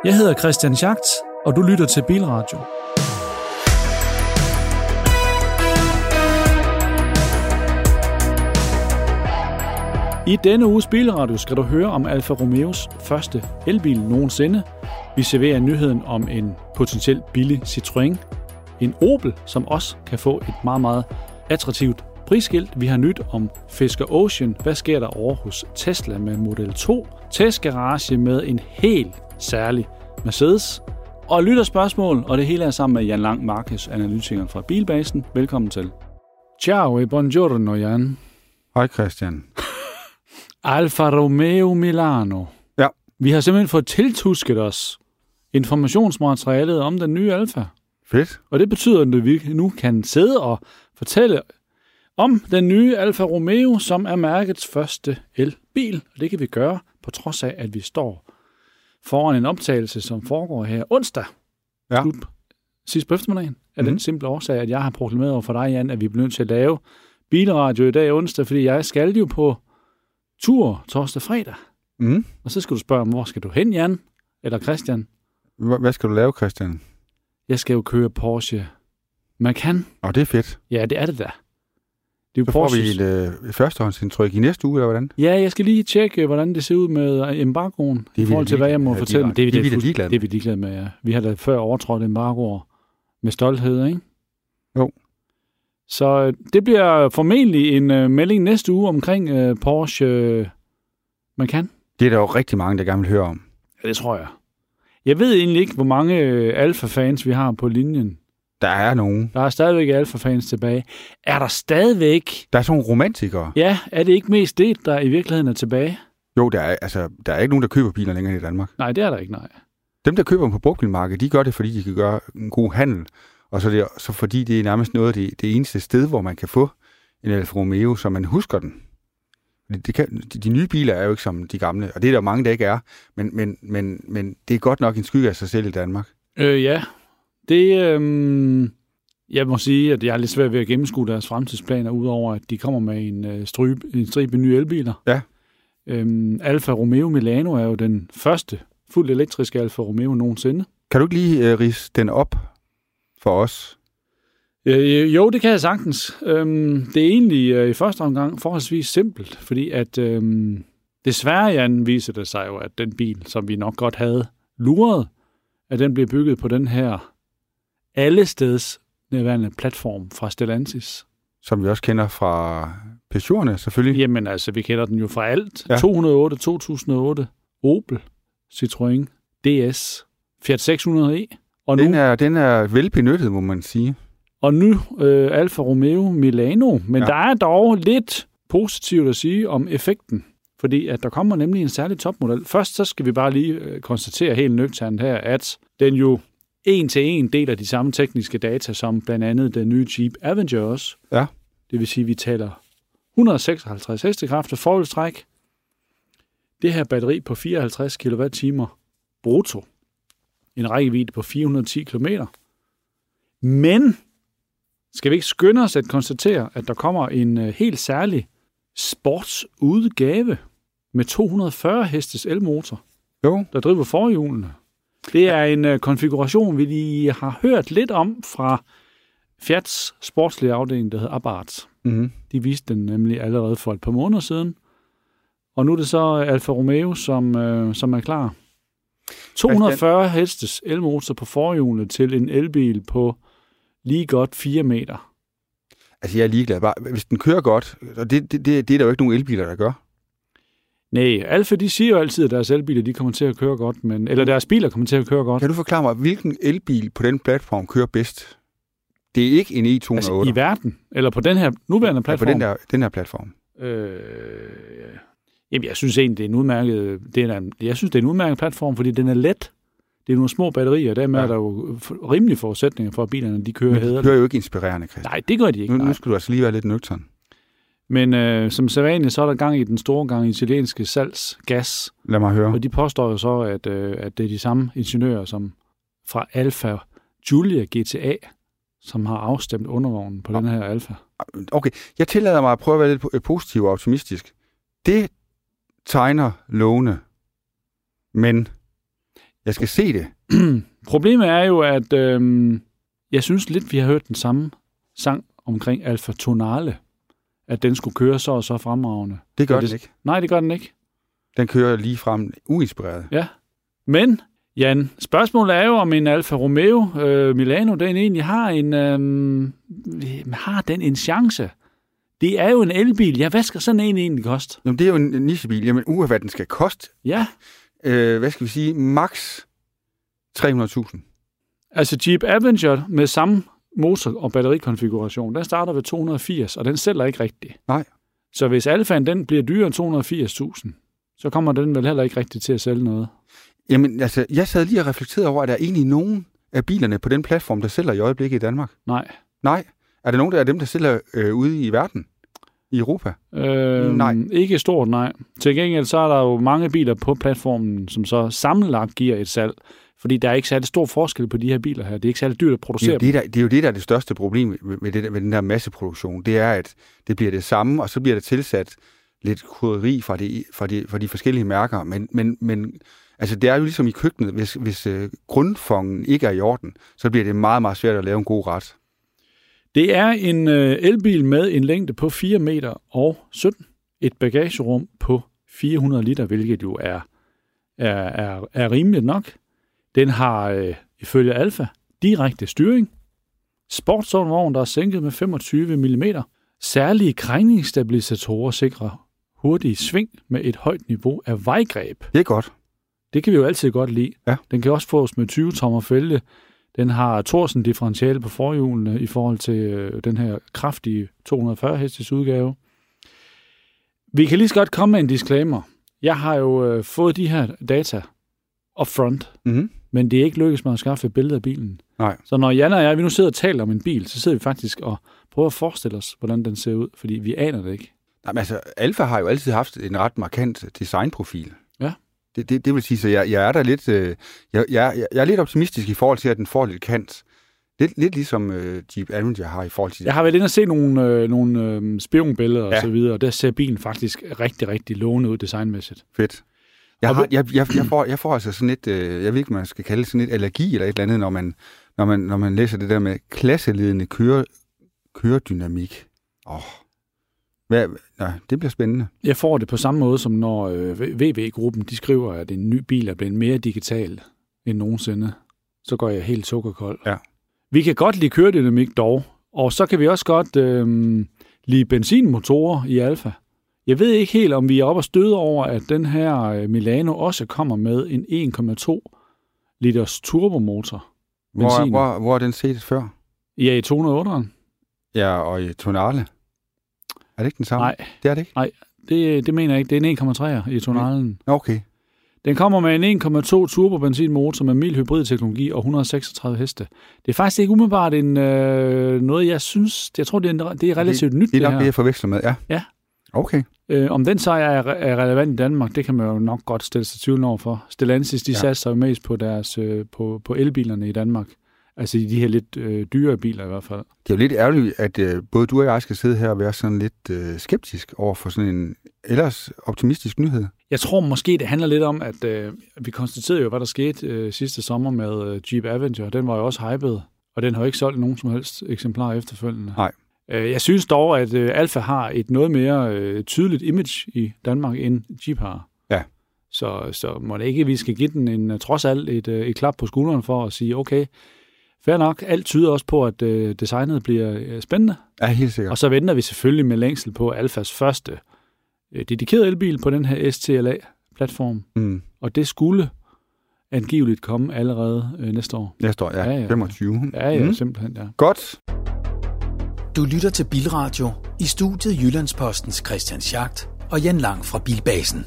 Jeg hedder Christian Schacht, og du lytter til Bilradio. I denne uges Bilradio skal du høre om Alfa Romeos første elbil nogensinde. Vi serverer nyheden om en potentielt billig Citroën. En Opel, som også kan få et meget, meget attraktivt prisskilt. Vi har nyt om Fisker Ocean. Hvad sker der over hos Tesla med Model 2? Testgarage med en helt særlig Mercedes. Og lytterspørgsmål, og det hele er sammen med Jan Lang Marquez, analytikeren fra Bilbasen. Velkommen til. Ciao e buongiorno, Jan. Hej Christian. Alfa Romeo Milano. Ja. Vi har simpelthen fået tiltusket os informationsmaterialet om den nye Alfa. Fedt. Og det betyder, at vi nu kan sidde og fortælle om den nye Alfa Romeo, som er mærkets første elbil. Og det kan vi gøre på trods af, at vi står foran en optagelse, som foregår her onsdag. Ja. Sidst på eftermiddagen. Af den simple årsag, at jeg har proklameret over for dig, Jan, at vi bliver nødt til at lave Bilradio i dag onsdag, fordi jeg skal jo på tur torsdag fredag. Mm. Og så skal du spørge, hvor skal du hen, Jan? Eller Christian? Hvad skal du lave, Christian? Jeg skal jo køre Porsche Macan. Det er fedt. Ja, det er det da. Det er jo så får vi et førstehåndsindtryk i næste uge, eller hvordan? Ja, jeg skal lige tjekke, hvordan det ser ud med embargoen, i forhold til, hvad jeg må fortælle. Det er vi ligeglade med, ja. Vi har da før overtrådt embargoer med stolthed, ikke? Jo. Så det bliver formentlig en melding næste uge omkring Porsche Macan. Det er der jo rigtig mange, der gerne vil høre om. Ja, det tror jeg. Jeg ved egentlig ikke, hvor mange Alfa-fans vi har på linjen. Der er nogen. Der er stadigvæk Alfa-fans tilbage. Er der stadigvæk... Der er sådan nogle romantikere. Ja, er det ikke mest det, der i virkeligheden er tilbage? Jo, der er ikke nogen, der køber biler længere i Danmark. Nej, det er der ikke, nej. Dem, der køber dem på brugtbilmarkedet, de gør det, fordi de kan gøre en god handel. Og så fordi det er nærmest noget af det eneste sted, hvor man kan få en Alfa Romeo, så man husker den. De nye biler er jo ikke som de gamle, og det er der mange, der ikke er. Men det er godt nok en skygge af sig selv i Danmark. Ja, det... Jeg må sige, at jeg er lidt svært ved at gennemskue deres fremtidsplaner, udover at de kommer med en stribe nye elbiler. Ja. Alfa Romeo Milano er jo den første fuldt elektriske Alfa Romeo nogensinde. Kan du ikke lige ridse den op for os? Jo, det kan jeg sagtens. Det er egentlig i første omgang forholdsvis simpelt, fordi at desværre, Jan, viser det sig jo, at den bil, som vi nok godt havde luret, at den blev bygget på den her allesteds nærværende platform fra Stellantis. Som vi også kender fra Peugeot'erne, selvfølgelig. Jamen altså, vi kender den jo fra alt. Ja. 208, 2008, Opel, Citroën, DS, Fiat 600e. Og den er velbenyttet, må man sige. Og nu Alfa Romeo Milano. Men der er dog lidt positivt at sige om effekten. Fordi at der kommer nemlig en særlig topmodel. Først så skal vi bare lige konstatere helt nøgternt her, at den jo en til en deler de samme tekniske data, som blandt andet den nye Jeep Avenger også. Ja. Det vil sige, at vi taler 156 hestekræfter forholdstræk. Det her batteri på 54 kWh brutto. En rækkevidde på 410 km. Men skal vi ikke skynde os at konstatere, at der kommer en helt særlig sportsudgave med 240 hestes elmotor, der driver forhjulene. Det er en konfiguration, vi lige har hørt lidt om fra Fiats sportslige afdeling, der hedder Abarth. Mm-hmm. De viste den nemlig allerede for et par måneder siden. Og nu er det så Alfa Romeo, som er klar. 240 hestes elmotor på forhjulene til en elbil på lige godt 4 meter. Altså, jeg er ligeglad. Bare, hvis den kører godt, og det er der jo ikke nogen elbiler, der gør. Nej, Alfa, de siger jo altid, at deres elbiler, de kommer til at køre godt, eller deres biler kommer til at køre godt. Kan du forklare mig, hvilken elbil på den platform kører bedst? Det er ikke en E208. Altså, i verden? Eller på den her nuværende platform? Ja, på den her platform. Jamen, jeg synes egentlig, det er en udmærket... Jeg synes, det er en udmærket platform, fordi den er let. Det er nogle små batterier, og dermed er der jo rimelige forudsætninger for, at bilerne de kører hæderligt. De kører jo ikke inspirerende, Christian. Nej, det gør de ikke. Nu skal du altså lige være lidt nøgtern. Men som sædvanligt, så er der gang i den store gang italienske salgsgas. Lad mig høre. Og de påstår jo så, at det er de samme ingeniører, som fra Alfa Giulia GTA, som har afstemt undervognen på den her Alfa. Okay, jeg tillader mig at prøve at være lidt positiv og optimistisk. Det tegner lovende, men... Jeg skal se det. Problemet er jo, at jeg synes lidt, vi har hørt den samme sang omkring Alfa Tonale, at den skulle køre så og så fremragende. Det gør den ikke. Nej, det gør den ikke. Den kører lige frem uinspireret. Ja, men Jan, spørgsmålet er jo, om en Alfa Romeo Milano, den egentlig har en chance. Det er jo en elbil. Ja, hvad skal sådan en egentlig koste? Jamen, det er jo en nichebil. Jamen, hvad den skal koste? Ja. Hvad skal vi sige? Max 300.000. Altså Jeep Avenger med samme motor- og batterikonfiguration, den starter ved 280, og den sælger ikke rigtigt. Nej. Så hvis Alfaen den bliver dyrere end 280.000, så kommer den vel heller ikke rigtigt til at sælge noget. Jamen, altså, jeg sad lige og reflekterede over, at der er egentlig nogen af bilerne på den platform, der sælger i øjeblikket i Danmark. Nej. Nej. Er der nogen af dem, der sælger ude i verden? I Europa? Nej. Ikke stort, nej. Til gengæld så er der jo mange biler på platformen, som så sammenlagt giver et salg. Fordi der er ikke særlig stor forskel på de her biler her. Det er ikke særlig dyrt at producere dem. Det er jo det, der er det største problem med den der masseproduktion. Det er, at det bliver det samme, og så bliver der tilsat lidt krydderi fra de forskellige mærker. Men altså, det er jo ligesom i køkkenet. Hvis grundfongen ikke er i orden, så bliver det meget, meget svært at lave en god ret. Det er en elbil med en længde på 4 meter og 17. Et bagagerum på 400 liter, hvilket jo er rimeligt nok. Den har ifølge Alfa direkte styring. Sportsvogn, der er sænket med 25 mm. Særlige krængningsstabilisatorer sikrer hurtige sving med et højt niveau af vejgreb. Det er godt. Det kan vi jo altid godt lide. Ja. Den kan også fås med 20-tommer fælge. Den har Thorsen differentiale på forhjulene i forhold til den her kraftige 240 hestes udgave. Vi kan lige så godt komme med en disclaimer. Jeg har jo fået de her data upfront, men det er ikke lykkedes mig at skaffe et billede af bilen. Nej. Så når Jan og jeg, vi nu sidder og taler om en bil, så sidder vi faktisk og prøver at forestille os, hvordan den ser ud, fordi vi aner det ikke. Nej, men altså, Alfa har jo altid haft en ret markant designprofil. Ja. Det vil sige, så jeg er der lidt, jeg er lidt optimistisk i forhold til, at den får lidt kant. Lidt ligesom Jeep Avenger har i forhold til... Jeg har været inde og se nogle spionbilleder og så videre, og der ser bilen faktisk rigtig, rigtig lovende ud designmæssigt. Fedt. Jeg får altså sådan et, jeg ved ikke, man skal kalde det sådan et allergi eller et eller andet, når man læser det der med klasseledende køredynamik. Det bliver spændende. Jeg får det på samme måde, som når VV-gruppen de skriver, at en ny bil er blevet mere digital end nogensinde. Så går jeg helt sukkerkold. Ja. Vi kan godt lide køredynamik dog, og så kan vi også godt lide benzinmotorer i Alfa. Jeg ved ikke helt, om vi er oppe og støde over, at den her Milano også kommer med en 1,2 liters turbomotor. Hvor er den set før? Ja, i 208'eren. Ja, og i Tonale. Er det ikke den samme? Nej. Det er det ikke? Nej, det mener jeg ikke. Det er en 1,3'er i Tonalen. Okay. Den kommer med en 1,2 turbo benzinmotor med mild hybridteknologi og 136 heste. Det er faktisk ikke umiddelbart noget, jeg synes... Jeg tror, det er relativt nyt, det her. Det er nok det, jeg forveksler med, ja. Ja. Okay. Om den sejr er relevant i Danmark, det kan man jo nok godt stille sig tvivl over for. Stellantis, de satser jo mest på deres på elbilerne i Danmark. Altså i de her lidt dyre biler i hvert fald. Det er jo lidt ærgerligt, at både du og jeg skal sidde her og være sådan lidt skeptisk over for sådan en ellers optimistisk nyhed. Jeg tror måske, det handler lidt om, at vi konstaterede jo, hvad der skete sidste sommer med Jeep Avenger. Den var jo også hyped, og den har jo ikke solgt nogen som helst eksemplarer efterfølgende. Nej. Jeg synes dog, at Alfa har et noget mere tydeligt image i Danmark, end Jeep har. Ja. Så må det ikke, vi skal give den trods alt et klap på skulderen for at sige, okay, fair nok, alt tyder også på, at designet bliver spændende. Ja, helt sikkert. Og så venter vi selvfølgelig med længsel på Alfas første dedikerede elbil på den her STLA-platform. Og det skulle angiveligt komme allerede næste år. Næste år, ja. 25. Ja, simpelthen, ja. Godt. Du lytter til Bilradio. I studiet Jyllandspostens Christian Schacht og Jan Lang fra Bilbasen.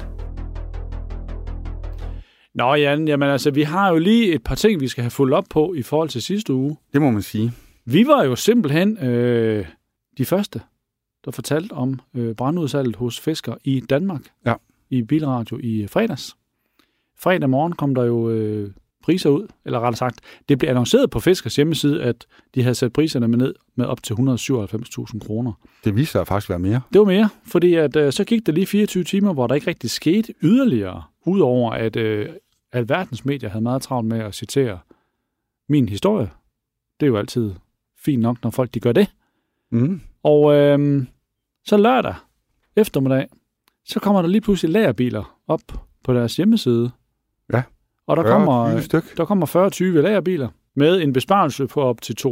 Nå Jan, jamen altså, vi har jo lige et par ting, vi skal have fulgt op på i forhold til sidste uge. Det må man sige. Vi var jo simpelthen de første, der fortalte om brandudsalget hos fisker i Danmark. Ja. I Bilradio i fredags. Fredag morgen kom der jo priser ud, eller rettere sagt, det blev annonceret på Fiskers hjemmeside, at de havde sat priserne ned med op til 197.000 kroner. Det viste sig faktisk være mere. Det var mere, fordi at, så gik der lige 24 timer, hvor der ikke rigtig skete yderligere, udover at alverdens medier havde meget travlt med at citere min historie. Det er jo altid fint nok, når folk de gør det. Mm. Og så lørdag eftermiddag, så kommer der lige pludselig lagerbiler op på deres hjemmeside. Ja. Og der kommer 40-20 lagerbiler med en besparelse på op til 220.700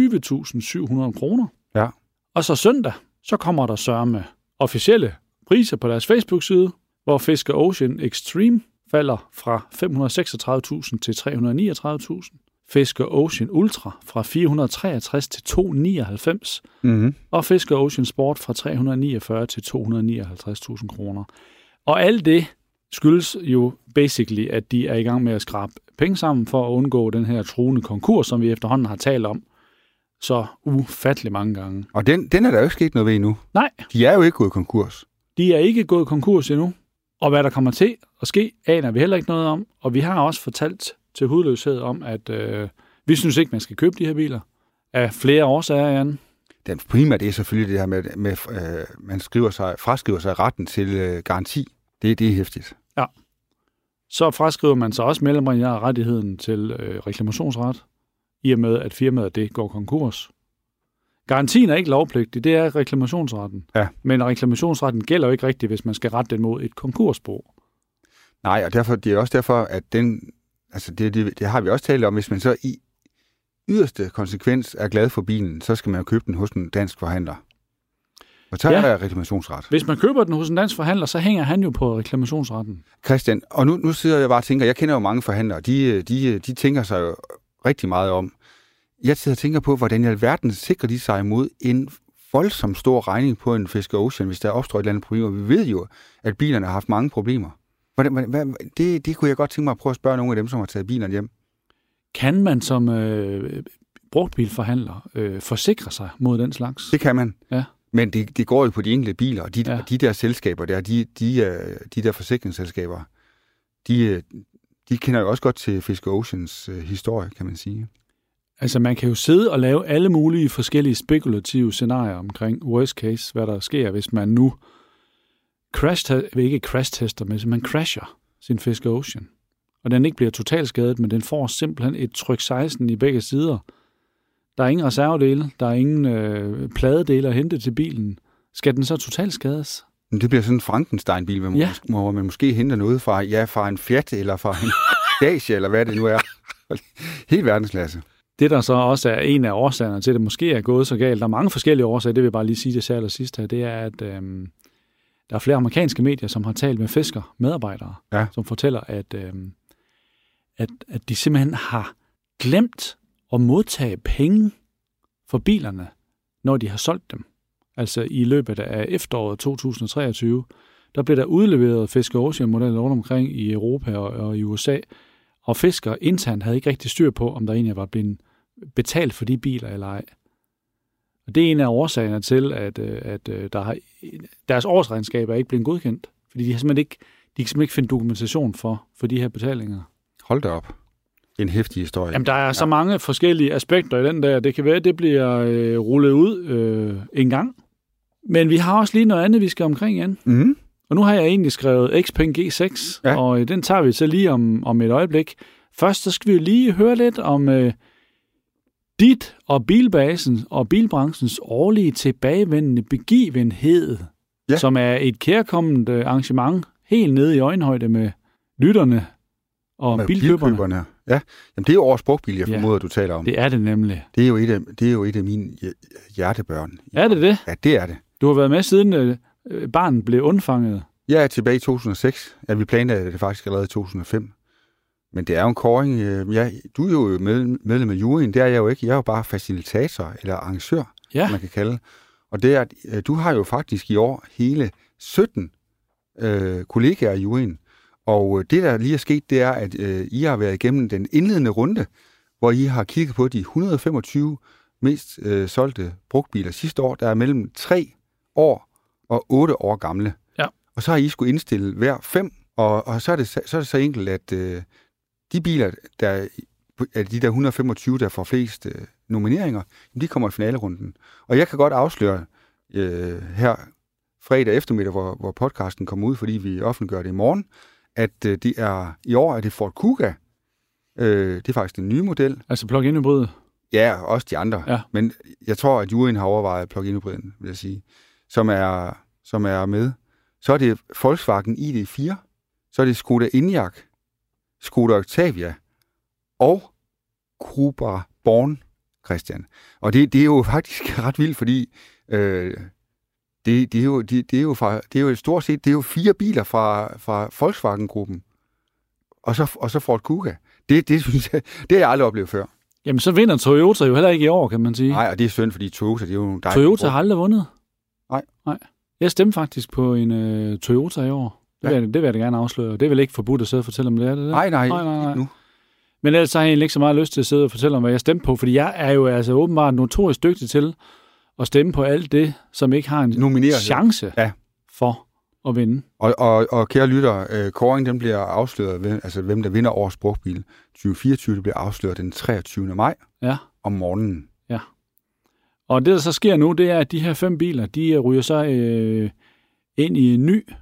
kroner. Ja. Og så søndag, så kommer der sørme officielle priser på deres Facebook-side, hvor Fisker Ocean Extreme falder fra 536.000 til 339.000. Fisker Ocean Ultra fra 463 til 299. Mm-hmm. Og Fisker Ocean Sport fra 349 til 259.000 kroner. Og alt det skyldes jo basically, at de er i gang med at skrabe penge sammen for at undgå den her truende konkurs, som vi efterhånden har talt om så ufattelig mange gange. Og den er der jo ikke sket noget ved endnu. Nej. De er jo ikke gået konkurs. De er ikke gået konkurs endnu. Og hvad der kommer til at ske, aner vi heller ikke noget om. Og vi har også fortalt til hudløshed om, at vi synes ikke, man skal købe de her biler. Af flere årsager, Jan. Den primære er selvfølgelig det her med man fraskriver sig retten til garanti. Det er hæftigt. Ja. Så fraskriver man sig også rettigheden til reklamationsret, i og med, at firmaet det går konkurs. Garantien er ikke lovpligtig, det er reklamationsretten. Ja. Men reklamationsretten gælder jo ikke rigtigt, hvis man skal rette den mod et konkursbo. Nej, og det er også derfor, at det har vi også talt om, hvis man så i yderste konsekvens er glad for bilen, så skal man jo købe den hos en dansk forhandler. Og så er der reklamationsret. Hvis man køber den hos en dansk forhandler, så hænger han jo på reklamationsretten. Christian, og nu sidder jeg bare og tænker, jeg kender jo mange forhandlere, de tænker sig jo rigtig meget om. Jeg sidder og tænker på, hvordan i alverden sikrer de sig imod en voldsom stor regning på en Fisker Ocean, hvis der opstår et eller andet problem. Og vi ved jo, at bilerne har haft mange problemer. Det kunne jeg godt tænke mig at prøve at spørge nogle af dem, som har taget bilerne hjem. Kan man som brugtbilforhandler forsikre sig mod den slags? Det kan man. Ja. Men det går jo på de enkelte biler, og de der selskaber der, de der forsikringsselskaber, de kender jo også godt til Fisker Oceans historie, kan man sige. Altså, man kan jo sidde og lave alle mulige forskellige spekulative scenarier omkring worst case, hvad der sker, hvis man nu crashtester, men man crasher sin Fisker Ocean. Og den ikke bliver totalskadet, men den får simpelthen et tryk 16 i begge sider. Der er ingen reservedele, der er ingen pladedele at hente til bilen. Skal den så totalskades? Det bliver sådan en Frankenstein-bil, hvor man måske henter noget fra en Fiat eller fra en Dacia, eller hvad det nu er. Helt verdensklasse. Det, der så også er en af årsagerne til, at det måske er gået så galt, der er mange forskellige årsager, det vil jeg bare lige sige det særligt sidst her, det er, at der er flere amerikanske medier, som har talt med fiskermedarbejdere, som fortæller, at de simpelthen har glemt at modtage penge for bilerne, når de har solgt dem. Altså i løbet af efteråret 2023, der blev der udleveret Fisker Ocean-modeller rundt omkring i Europa og i USA, og fiskere internt havde ikke rigtig styr på, om der egentlig var blevet betalt for de biler eller ej. Og det er en af årsagerne til, at deres årsregnskab er ikke blevet godkendt, fordi de kan simpelthen ikke finde dokumentation for de her betalinger. Hold da op. En heftig historie. Jamen, der er så mange forskellige aspekter i den der. Det kan være, at det bliver rullet ud en gang. Men vi har også lige noget andet, vi skal omkring, Jan. Mm. Og nu har jeg egentlig skrevet Xpeng G6, og den tager vi så lige om et øjeblik. Først så skal vi lige høre lidt om dit og bilbasen og bilbranchens årlige tilbagevendende begivenhed, som er et kærkomment arrangement helt nede i øjenhøjde med lytterne og med bilkøberne. Ja, jamen det er jo årets brugtbil, jeg formoder, du taler om. Det er det nemlig. Det er jo et af mine hjertebørn. Er det det? Ja, det er det. Du har været med siden barnet blev undfanget. Ja, tilbage i 2006. Ja, vi planlagde det faktisk allerede i 2005. Men det er jo en kåring. Du er jo medlem af juryen. Det er jeg jo ikke. Jeg er jo bare facilitator eller arrangør, man kan kalde. Og det er, du har jo faktisk i år hele 17 kollegaer i juryen. Og det, der lige er sket, det er, at I har været igennem den indledende runde, hvor I har kigget på de 125 mest solgte brugtbiler sidste år, der er mellem 3 år og 8 år gamle. Ja. Og så har I skulle indstille hver 5, og så er det så enkelt, at de biler, de der 125, der får flest nomineringer, de kommer i finalerunden. Og jeg kan godt afsløre her fredag eftermiddag, hvor podcasten kommer ud, fordi vi offentliggør det i morgen, at i år er det Ford Kuga. Det er faktisk den nye model. Altså plug-in hybrid? Ja, også de andre. Ja. Men jeg tror, at juryen har overvejet plug-in hybriden, vil jeg sige, som er med. Så er det Volkswagen ID4, så er det Skoda Enyaq, Skoda Octavia og Cupra Born, Christian. Og det er jo faktisk ret vildt, fordi det er jo stort set 4 biler fra Volkswagen-gruppen, og så Ford Kuga. Det synes jeg, det har jeg aldrig oplevet før. Jamen, så vinder Toyota jo heller ikke i år, kan man sige. Nej, og det er synd, fordi Toyota, det er jo dejligt. Toyota har aldrig vundet. Nej. Jeg stemte faktisk på en Toyota i år. Det vil jeg da gerne afsløre. Det er vel ikke forbudt at sidde og fortælle om det, er det? Nej. Nu. Men ellers har jeg egentlig ikke så meget lyst til at sidde og fortælle om, hvad jeg stemte på, fordi jeg er jo altså åbenbart notorisk dygtig til at stemme på alt det, som ikke har en chance for at vinde. Og kære lytter, kåringen den bliver afsløret ved, altså hvem der vinder årets brugtbil 2024, det bliver afsløret den 23. maj om morgenen. Ja. Og det, der så sker nu, det er, at de her 5 biler, de ryger så ind i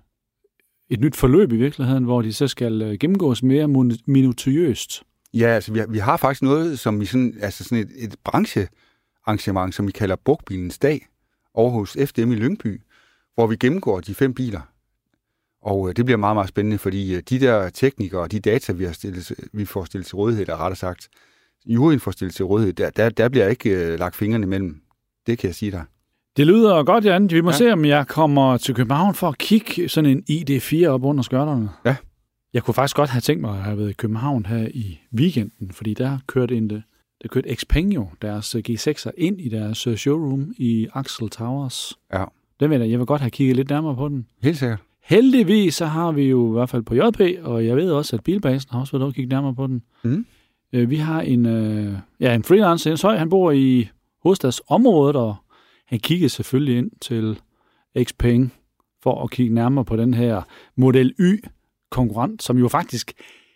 et nyt forløb i virkeligheden, hvor de så skal gennemgås mere minutiøst. Ja, altså vi har faktisk noget, som vi sådan et branchearrangement, som vi kalder Brugtbilens Dag, over hos FDM i Lyngby, hvor vi gennemgår de 5 biler. Og det bliver meget, meget spændende, fordi de der teknikere og de data, vi får stillet til rådighed, eller rettere sagt, juryen får stillet til rådighed, der bliver ikke lagt fingrene imellem. Det kan jeg sige dig. Det lyder godt, Jan. Vi må se, om jeg kommer til København for at kigge sådan en ID4 op under skørterne. Ja. Jeg kunne faktisk godt have tænkt mig at have været i København her i weekenden, fordi der kørte Xpeng jo deres G6'er ind i deres showroom i Axel Towers. Ja. Jeg vil godt have kigget lidt nærmere på den. Helt sikkert. Heldigvis så har vi jo i hvert fald på JP, og jeg ved også, at Bilbasen har også været at kigge nærmere på den. Mm. Vi har en freelancer, Jens Høj, han bor i hovedstadsområdet, og han kiggede selvfølgelig ind til Xpeng for at kigge nærmere på den her Model Y-konkurrent, som jo faktisk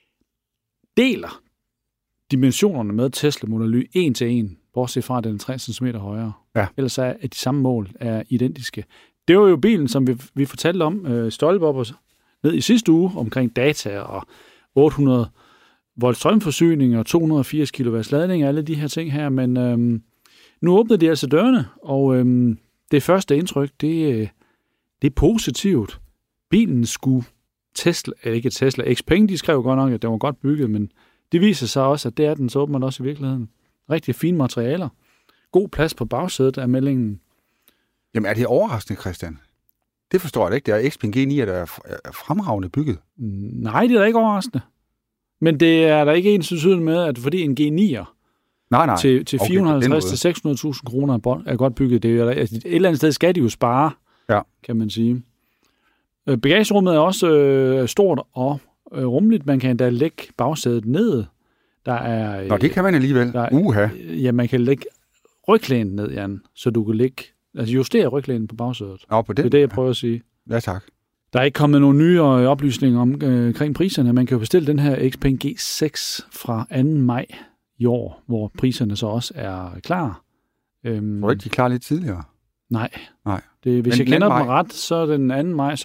deler dimensionerne med Tesla Model Y 1 til 1, bortset fra den 3 cm højere. Ja. Ellers er de samme mål er identiske. Det var jo bilen, som vi fortalte om, Stolpe op og ned i sidste uge, omkring data og 800 volt strømforsyning og 280 kW ladning og alle de her ting her, men nu åbnede de altså dørene, og det første indtryk, det er positivt. Bilen skulle Tesla Xpeng, de skrev godt nok, at den var godt bygget, men det viser sig også, at det er den så åbenbart også i virkeligheden. Rigtig fine materialer. God plads på bagsædet af meldingen. Jamen er det overraskende, Christian? Det forstår jeg ikke. Det er Xpeng G9, der er fremragende bygget. Nej, det er da ikke overraskende. Men det er der ikke ens betydning med, at fordi en G9'er til 450-600.000 kroner er godt bygget, det er, altså, et eller andet sted skal de jo spare, kan man sige. Bagagerummet er også stort og rummeligt. Man kan endda lægge bagsædet ned. Der er, Nå, det kan man alligevel. Ja, man kan lægge ryglænet ned, Jan, så du kan justere ryglænet på bagsædet. På den? Det er det, jeg prøver at sige. Ja, tak. Der er ikke kommet nogle nye oplysninger omkring priserne. Man kan jo bestille den her Xpeng G6 fra 2. maj i år, hvor priserne så også er klar. Var ikke de klar lidt tidligere? Nej. Hvis jeg kender dem ret, så den 2. maj,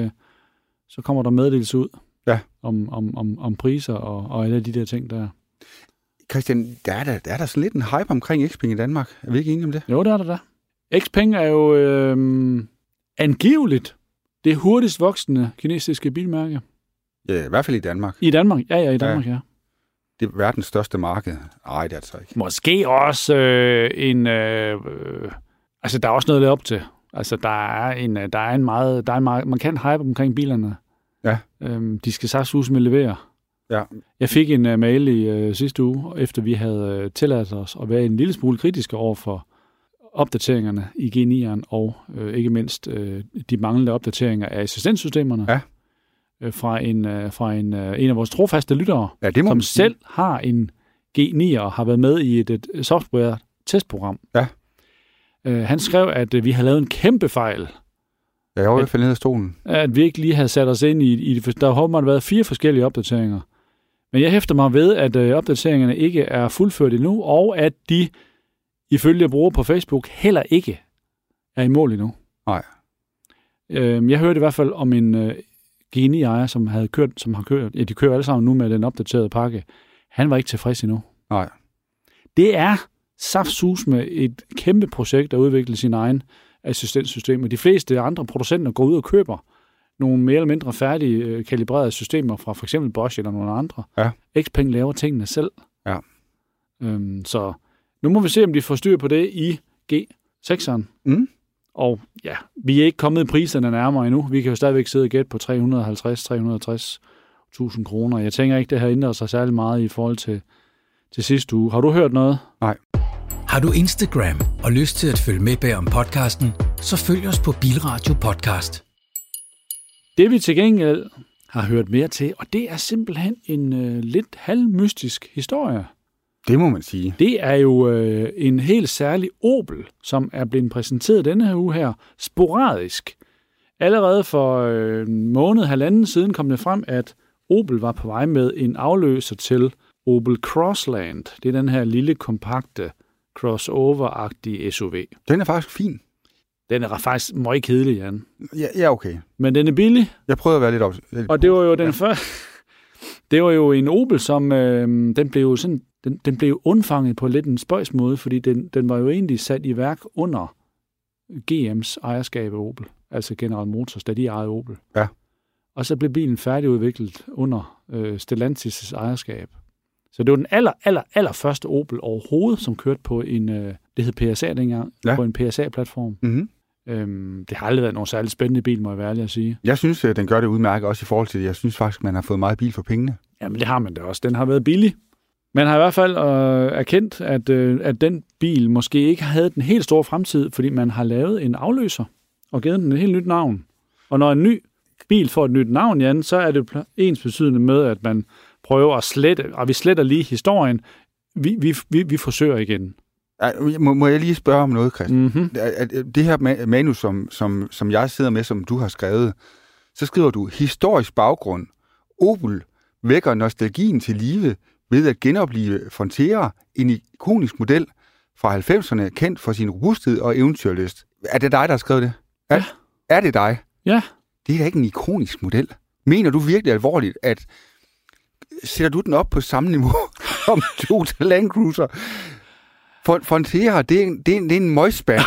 så kommer der meddelelse ud om priser og alle de der ting der. Christian, der er der sådan lidt en hype omkring Xpeng i Danmark. Er vi ikke enige om det? Jo, det er der da. Xpeng er jo angiveligt det hurtigst voksende kinesiske bilmærke. Ja, i hvert fald i Danmark. I Danmark? Ja, i Danmark, ja. Det er verdens største marked. Nej, det er det så ikke. Måske også altså, der er også noget derop til. Altså, der er en meget markant hype omkring bilerne. Ja. De skal saftsus med levere. Ja. Jeg fik en mail i sidste uge, efter vi havde tilladt os at være en lille smule kritiske over for opdateringerne i G9'eren, og ikke mindst de manglende opdateringer af assistenssystemerne fra en af vores trofaste lyttere, som selv har en G9'er og har været med i et software-testprogram. Ja. Han skrev, at vi havde lavet en kæmpe fejl. Ja, jeg var i hvert fald nede af stolen. At vi ikke lige havde sat os ind i det. Der har man været 4 forskellige opdateringer. Men jeg hæfter mig ved, at opdateringerne ikke er fuldført endnu, og at de ifølge brugere på Facebook heller ikke er i mål endnu. Nej. Jeg hørte i hvert fald om en GNI-ejer, som har kørt, de kører alle sammen nu med den opdaterede pakke, han var ikke tilfreds endnu. Nej. Det er saftsus med et kæmpe projekt at udvikle sin egen assistenssystem, og de fleste andre producenter går ud og køber nogle mere eller mindre færdige kalibrerede systemer fra for eksempel Bosch eller nogle andre. Ja. Xpeng laver tingene selv. Ja. Så nu må vi se, om de får styr på det i G6'eren. Mm. Og ja, vi er ikke kommet i priserne nærmere endnu. Vi kan jo stadigvæk sidde og gætte på 350-360.000 kroner. Jeg tænker ikke, det har ændret sig særlig meget i forhold til sidste uge. Har du hørt noget? Nej. Har du Instagram og lyst til at følge med bag om podcasten, så følg os på Bilradio Podcast. Det vi til gengæld har hørt mere til, og det er simpelthen en lidt halvmystisk historie. Det må man sige. Det er jo en helt særlig Opel, som er blevet præsenteret denne her uge her, sporadisk. Allerede for en måned, halvanden siden kom det frem, at Opel var på vej med en afløser til Opel Crossland. Det er den her lille, kompakte, crossover-agtige SUV. Den er faktisk fin. Den er faktisk meget kedelig, Jan. Ja, okay. Men den er billig. Jeg prøvede at være lidt op. Og det var jo den første. Det var jo en Opel, som den blev undfanget på lidt en spøjs måde, fordi den var jo egentlig sat i værk under GM's ejerskab af Opel, altså General Motors, da de ejede Opel. Ja. Og så blev bilen færdigudviklet under Stellantis' ejerskab. Så det var den aller første Opel overhovedet, som kørte på en, det hed PSA dengang, på en PSA-platform. Mm-hmm. Det har aldrig været nogen særlig spændende bil, må jeg være ærlig at sige. Jeg synes, den gør det udmærket, også i forhold til det. Jeg synes faktisk, man har fået meget bil for pengene. Jamen, det har man da også. Den har været billig. Man har i hvert fald erkendt, at den bil måske ikke havde den helt store fremtid, fordi man har lavet en afløser og givet den et helt nyt navn. Og når en ny bil får et nyt navn, Jan, så er det ensbetydende med, at man prøver at slette, og vi sletter lige historien. Vi forsøger igen. Må jeg lige spørge om noget, Christian? Mm-hmm. Det her manus, som jeg sidder med, som du har skrevet, så skriver du, historisk baggrund. Opel vækker nostalgien til live ved at genopleve Frontera, en ikonisk model fra 90'erne, kendt for sin robusthed og eventyrlyst. Er det dig, der har skrevet det? Ja. Er det dig? Ja. Det er da ikke en ikonisk model. Mener du virkelig alvorligt, at sætter du den op på samme niveau som Toyota Land Cruiser? Frontera, det er en møgspand.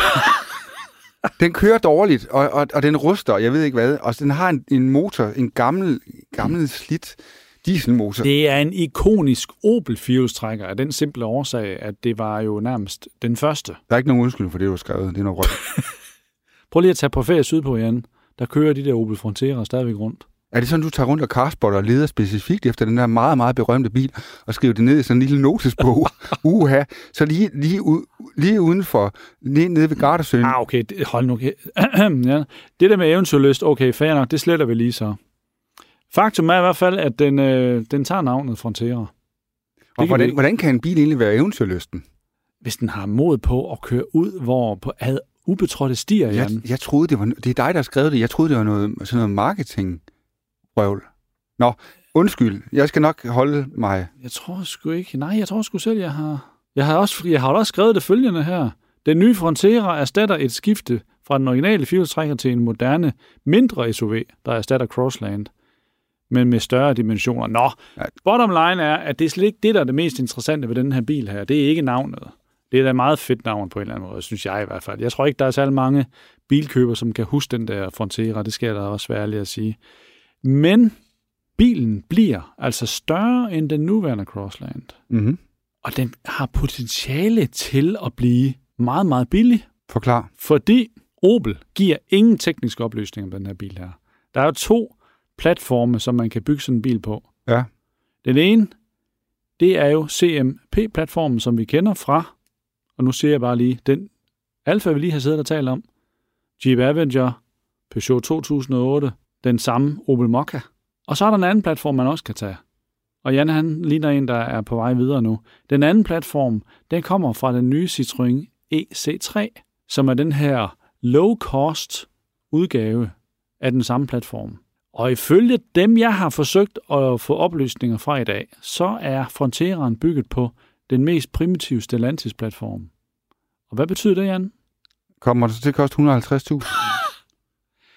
Den kører dårligt, og den ruster, jeg ved ikke hvad. Og den har en motor, en gammel slidt dieselmotor. Det er en ikonisk Opel firehjulstrækker af den simple årsag, at det var jo nærmest den første. Der er ikke nogen undskyldning for det, du har skrevet. Det er noget råd. Prøv lige at tage på ferie sydpå, Jan. Der kører de der Opel Frontera stadigvæk rundt. Er det sådan, du tager rundt og carspotter og leder specifikt efter den der meget, meget berømte bil, og skriver det ned i sådan en lille notesbog? Så lige udenfor, nede ved Gardasøen. Okay, hold nu. Ja. Det der med eventyrlyst, okay, fair nok, det sletter vi lige så. Faktum er i hvert fald, at den tager navnet Frontera. Og hvordan kan en bil egentlig være eventyrlysten? Hvis den har mod på at køre ud, hvor på ubetrådte stier, Jan. Jeg troede, det er dig, der har skrevet det. Jeg troede, det var sådan noget marketing-røvl. Nå, undskyld. Jeg skal nok holde mig. Jeg tror sgu ikke. Nej, jeg tror sgu selv, jeg har... Jeg har også skrevet det følgende her. Den nye Frontera erstatter et skifte fra den originale firehjulstrækker til en moderne, mindre SUV, der erstatter Crossland, men med større dimensioner. Nå, bottom line er, at det er slet ikke det, der er det mest interessante ved den her bil her. Det er ikke navnet. Det er da et meget fedt navn på en eller anden måde, synes jeg i hvert fald. Jeg tror ikke, der er særlig mange bilkøbere, som kan huske den der Frontera. Det skal jeg da også være ærlig at sige. Men bilen bliver altså større end den nuværende Crossland. Mm-hmm. Og den har potentiale til at blive meget, meget billig. Forklar. Fordi Opel giver ingen tekniske oplysninger på den her bil her. Der er jo 2 platforme, som man kan bygge sådan en bil på. Ja. Den ene, det er jo CMP-platformen, som vi kender fra, og nu siger jeg bare lige, den Alfa, vi lige har siddet og talt om, Jeep Avenger, Peugeot 2008, den samme Opel Mokka. Og så er der en anden platform, man også kan tage. Og Jan, han ligner en, der er på vej videre nu. Den anden platform, den kommer fra den nye Citroën EC3, som er den her low-cost udgave af den samme platform. Og ifølge dem, jeg har forsøgt at få oplysninger fra i dag, så er Fronteraen bygget på den mest primitive Stellantis-platform. Og hvad betyder det, Jan? Kommer det til at koste 150.000?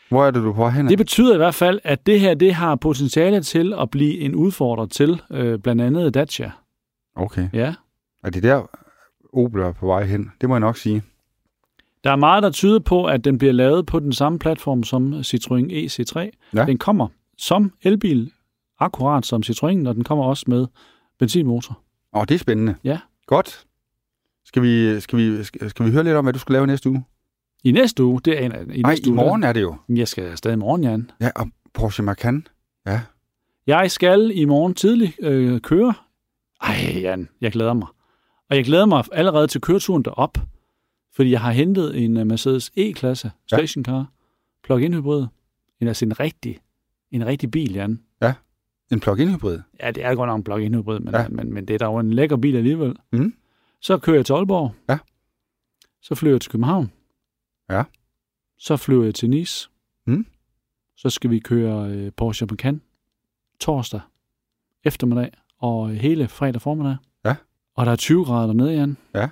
Hvor er det, du er på vej hen? Det betyder i hvert fald, at det her det har potentiale til at blive en udfordrer til blandt andet Dacia. Okay. Ja. Er det der, Opel er på vej hen? Det må jeg nok sige. Der er meget, der tyder på, at den bliver lavet på den samme platform som Citroën EC3. Ja. Den kommer som elbil, akkurat som Citroën, og den kommer også med benzinmotor. Det er spændende. Ja. Godt. Skal vi høre lidt om, hvad du skal lave næste uge? I næste uge, det er i morgen er det jo. Jeg skal stadig i morgen, Jan. Ja, og Porsche Macan. Ja. Jeg skal i morgen tidlig køre. Jan, jeg glæder mig. Og jeg glæder mig allerede til køreturen derop, fordi jeg har hentet en Mercedes E-klasse stationcar, plug-in hybrid. Altså en rigtig bil, Jan. Ja, en plug-in hybrid. Ja, det er godt nok en plug-in hybrid, men det er da jo en lækker bil alligevel. Mm. Så kører jeg til Aalborg. Ja. Så flyver jeg til København. Ja. Så flyver jeg til Nice. Mm. Så skal vi køre Porsche Macan torsdag eftermiddag og hele fredag formiddag. Ja. Og der er 20 grader dernede, Jan. Ja.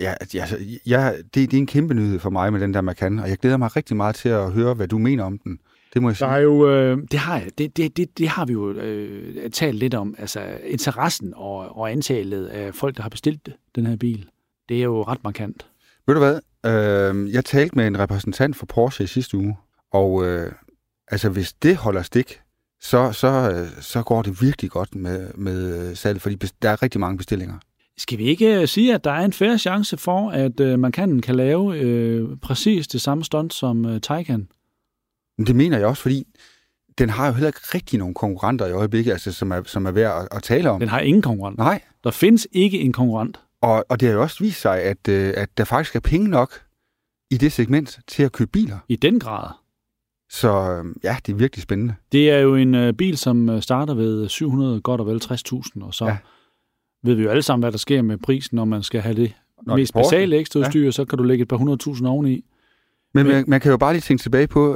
Det er en kæmpe nyhed for mig med den der Macan, og jeg glæder mig rigtig meget til at høre, hvad du mener om den. Det må jeg sige. Der er jo, det har vi jo talt lidt om, altså interessen og antallet af folk, der har bestilt den her bil. Det er jo ret markant. Ved du hvad? Jeg talte med en repræsentant for Porsche i sidste uge, og hvis det holder stik, så går det virkelig godt med salget, fordi der er rigtig mange bestillinger. Skal vi ikke sige, at der er en fair chance for, at Macanen kan lave præcis det samme stunt som Taycan? Det mener jeg også, fordi den har jo heller ikke rigtig nogen konkurrenter i øjeblikket, altså, som er værd at tale om. Den har ingen konkurrent. Nej. Der findes ikke en konkurrent. Og det har jo også vist sig, at der faktisk er penge nok i det segment til at købe biler. I den grad. Så ja, det er virkelig spændende. Det er jo en bil, som starter ved 700, godt og vel 60.000, og så ved vi jo alle sammen, hvad der sker med prisen, når man skal have det mest basale ekstraudstyr, så kan du lægge et par 100.000 oveni. Men man kan jo bare lige tænke tilbage på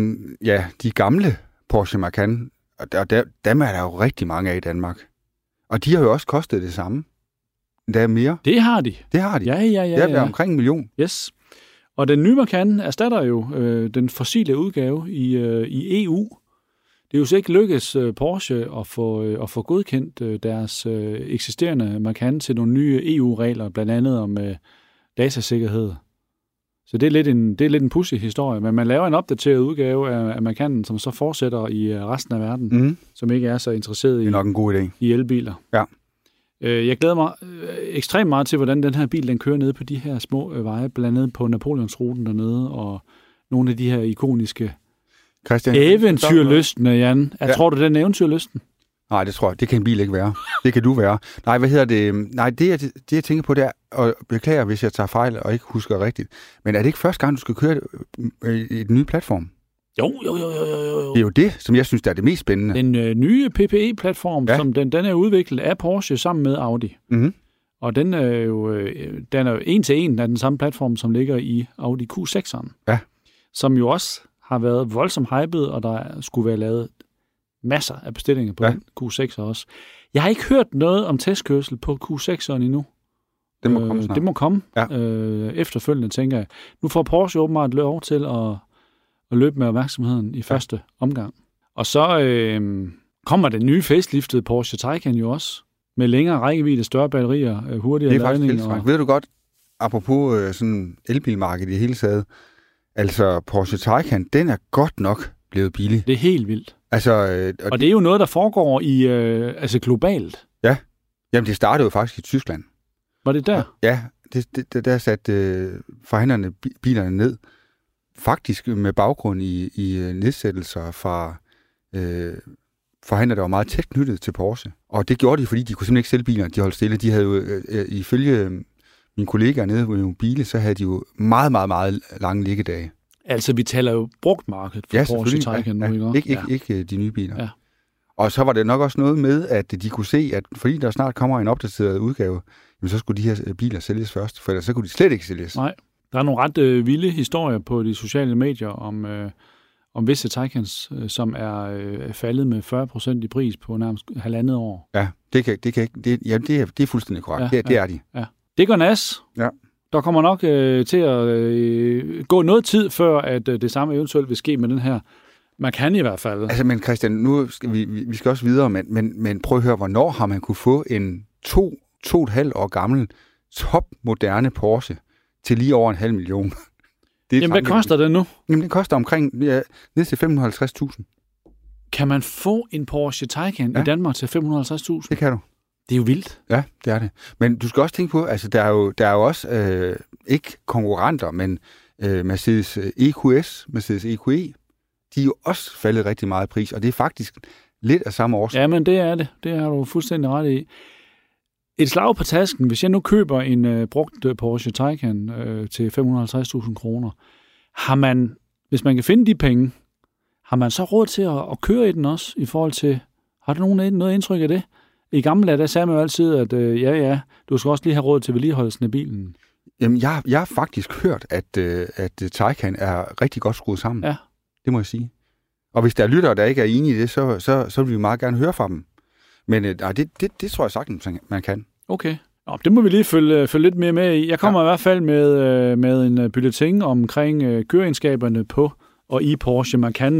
de gamle Porsche Macan, og dem er der jo rigtig mange af i Danmark. Og de har jo også kostet det samme. Der er mere. Det har de. Det har de. Ja. Det er omkring 1 million. Yes. Og den nye Macan erstatter jo den fossile udgave i EU. Det er jo så ikke lykkes Porsche at få godkendt deres eksisterende Macan til nogle nye EU-regler, blandt andet om datasikkerhed. Så det er lidt en pudsig historie, men man laver en opdateret udgave af Macanen, som så fortsætter i resten af verden, som ikke er så interesseret det er nok en god idé. I elbiler. Ja. Jeg glæder mig ekstremt meget til, hvordan den her bil den kører ned på de her små veje, blandt andet på Napoleonsruten dernede, og nogle af de her ikoniske eventyrlystne, Jan. Tror du, den er eventyrlysten? Nej, det tror jeg. Det kan en bil ikke være. Det kan du være. Nej, hvad hedder det? Nej, det jeg tænker på, det er, og beklager, hvis jeg tager fejl og ikke husker rigtigt, men er det ikke første gang, du skal køre i den nye platform? Jo. Det er jo det, som jeg synes, der er det mest spændende. Den nye PPE-platform, som den er udviklet af Porsche sammen med Audi. Mm-hmm. Og den er jo en til en af den samme platform, som ligger i Audi Q6'eren. Ja. Som jo også har været voldsomt hyped, og der skulle være lavet masser af bestillinger på den Q6'er også. Jeg har ikke hørt noget om testkørsel på Q6'eren endnu. Det må komme snart. Det må komme efterfølgende, tænker jeg. Nu får Porsche åbenbart lov til at løbe med opmærksomheden i første omgang. Og så kommer den nye faceliftede Porsche Taycan jo også, med længere rækkevidde, større batterier, hurtigere ladning. Det er faktisk Ved du godt, apropos sådan elbilmarkedet i hele taget, altså Porsche Taycan, den er godt nok blevet billig. Det er helt vildt. Altså, og det er jo noget, der foregår i globalt. Ja. Jamen, det startede jo faktisk i Tyskland. Var det der? Ja, der satte forhandlerne bilerne ned. Faktisk med baggrund i nedsættelser fra forhandlere, der var meget tæt knyttet til Porsche. Og det gjorde de, fordi de kunne simpelthen ikke sælge bilerne. De holdt stille. De havde jo, ifølge mine kollegaer nede ved Mobile, så havde de jo meget, meget, meget lange liggedage. Altså, vi taler jo brugt marked for Porsche Taycan nu, ikke? Ikke de nye biler. Ja. Og så var det nok også noget med, at de kunne se, at fordi der snart kommer en opdateret udgave, så skulle de her biler sælges først, for ellers så kunne de slet ikke sælges. Nej, der er nogle ret vilde historier på de sociale medier om visse Taycans, som er faldet med 40% i pris på nærmest 1,5 år. Ja, det er fuldstændig korrekt. Det er de. Ja. Det går nas. Ja. Der kommer nok til at gå noget tid, før at det samme eventuelt vil ske med den her. Man kan i hvert fald. Altså, men Christian, nu skal vi skal også videre, men prøv at høre, hvornår har man kunne få en 2,5 år gammel topmoderne Porsche til lige over 500.000? Jamen, hvad koster det nu? Jamen, det koster omkring ned til 550.000. Kan man få en Porsche Taycan i Danmark til 550.000? Det kan du. Det er jo vildt. Ja, det er det. Men du skal også tænke på, altså der er jo også ikke konkurrenter, men Mercedes EQS, Mercedes EQE, de er jo også faldet rigtig meget i pris, og det er faktisk lidt af samme årsag. Ja, men det er det. Det har du fuldstændig ret i. Et slag på tasken, hvis jeg nu køber en brugt Porsche Taycan til 550.000 kroner, har man, hvis man kan finde de penge, har man så råd til at køre i den også, i forhold til, har du noget indtryk af det? I gamle dage, der sagde man jo altid, at du skal også lige have råd til vedligeholdelsen af bilen. Jamen, jeg har faktisk hørt, at Taycan er rigtig godt skruet sammen. Ja. Det må jeg sige. Og hvis der er lyttere, der ikke er enige i det, så vil vi meget gerne høre fra dem. Men det tror jeg sagtens, man kan. Okay. Nå, det må vi lige følge lidt mere med i. Jeg kommer i hvert fald med en bulletin omkring køreegenskaberne på og i Porsche. Man kan,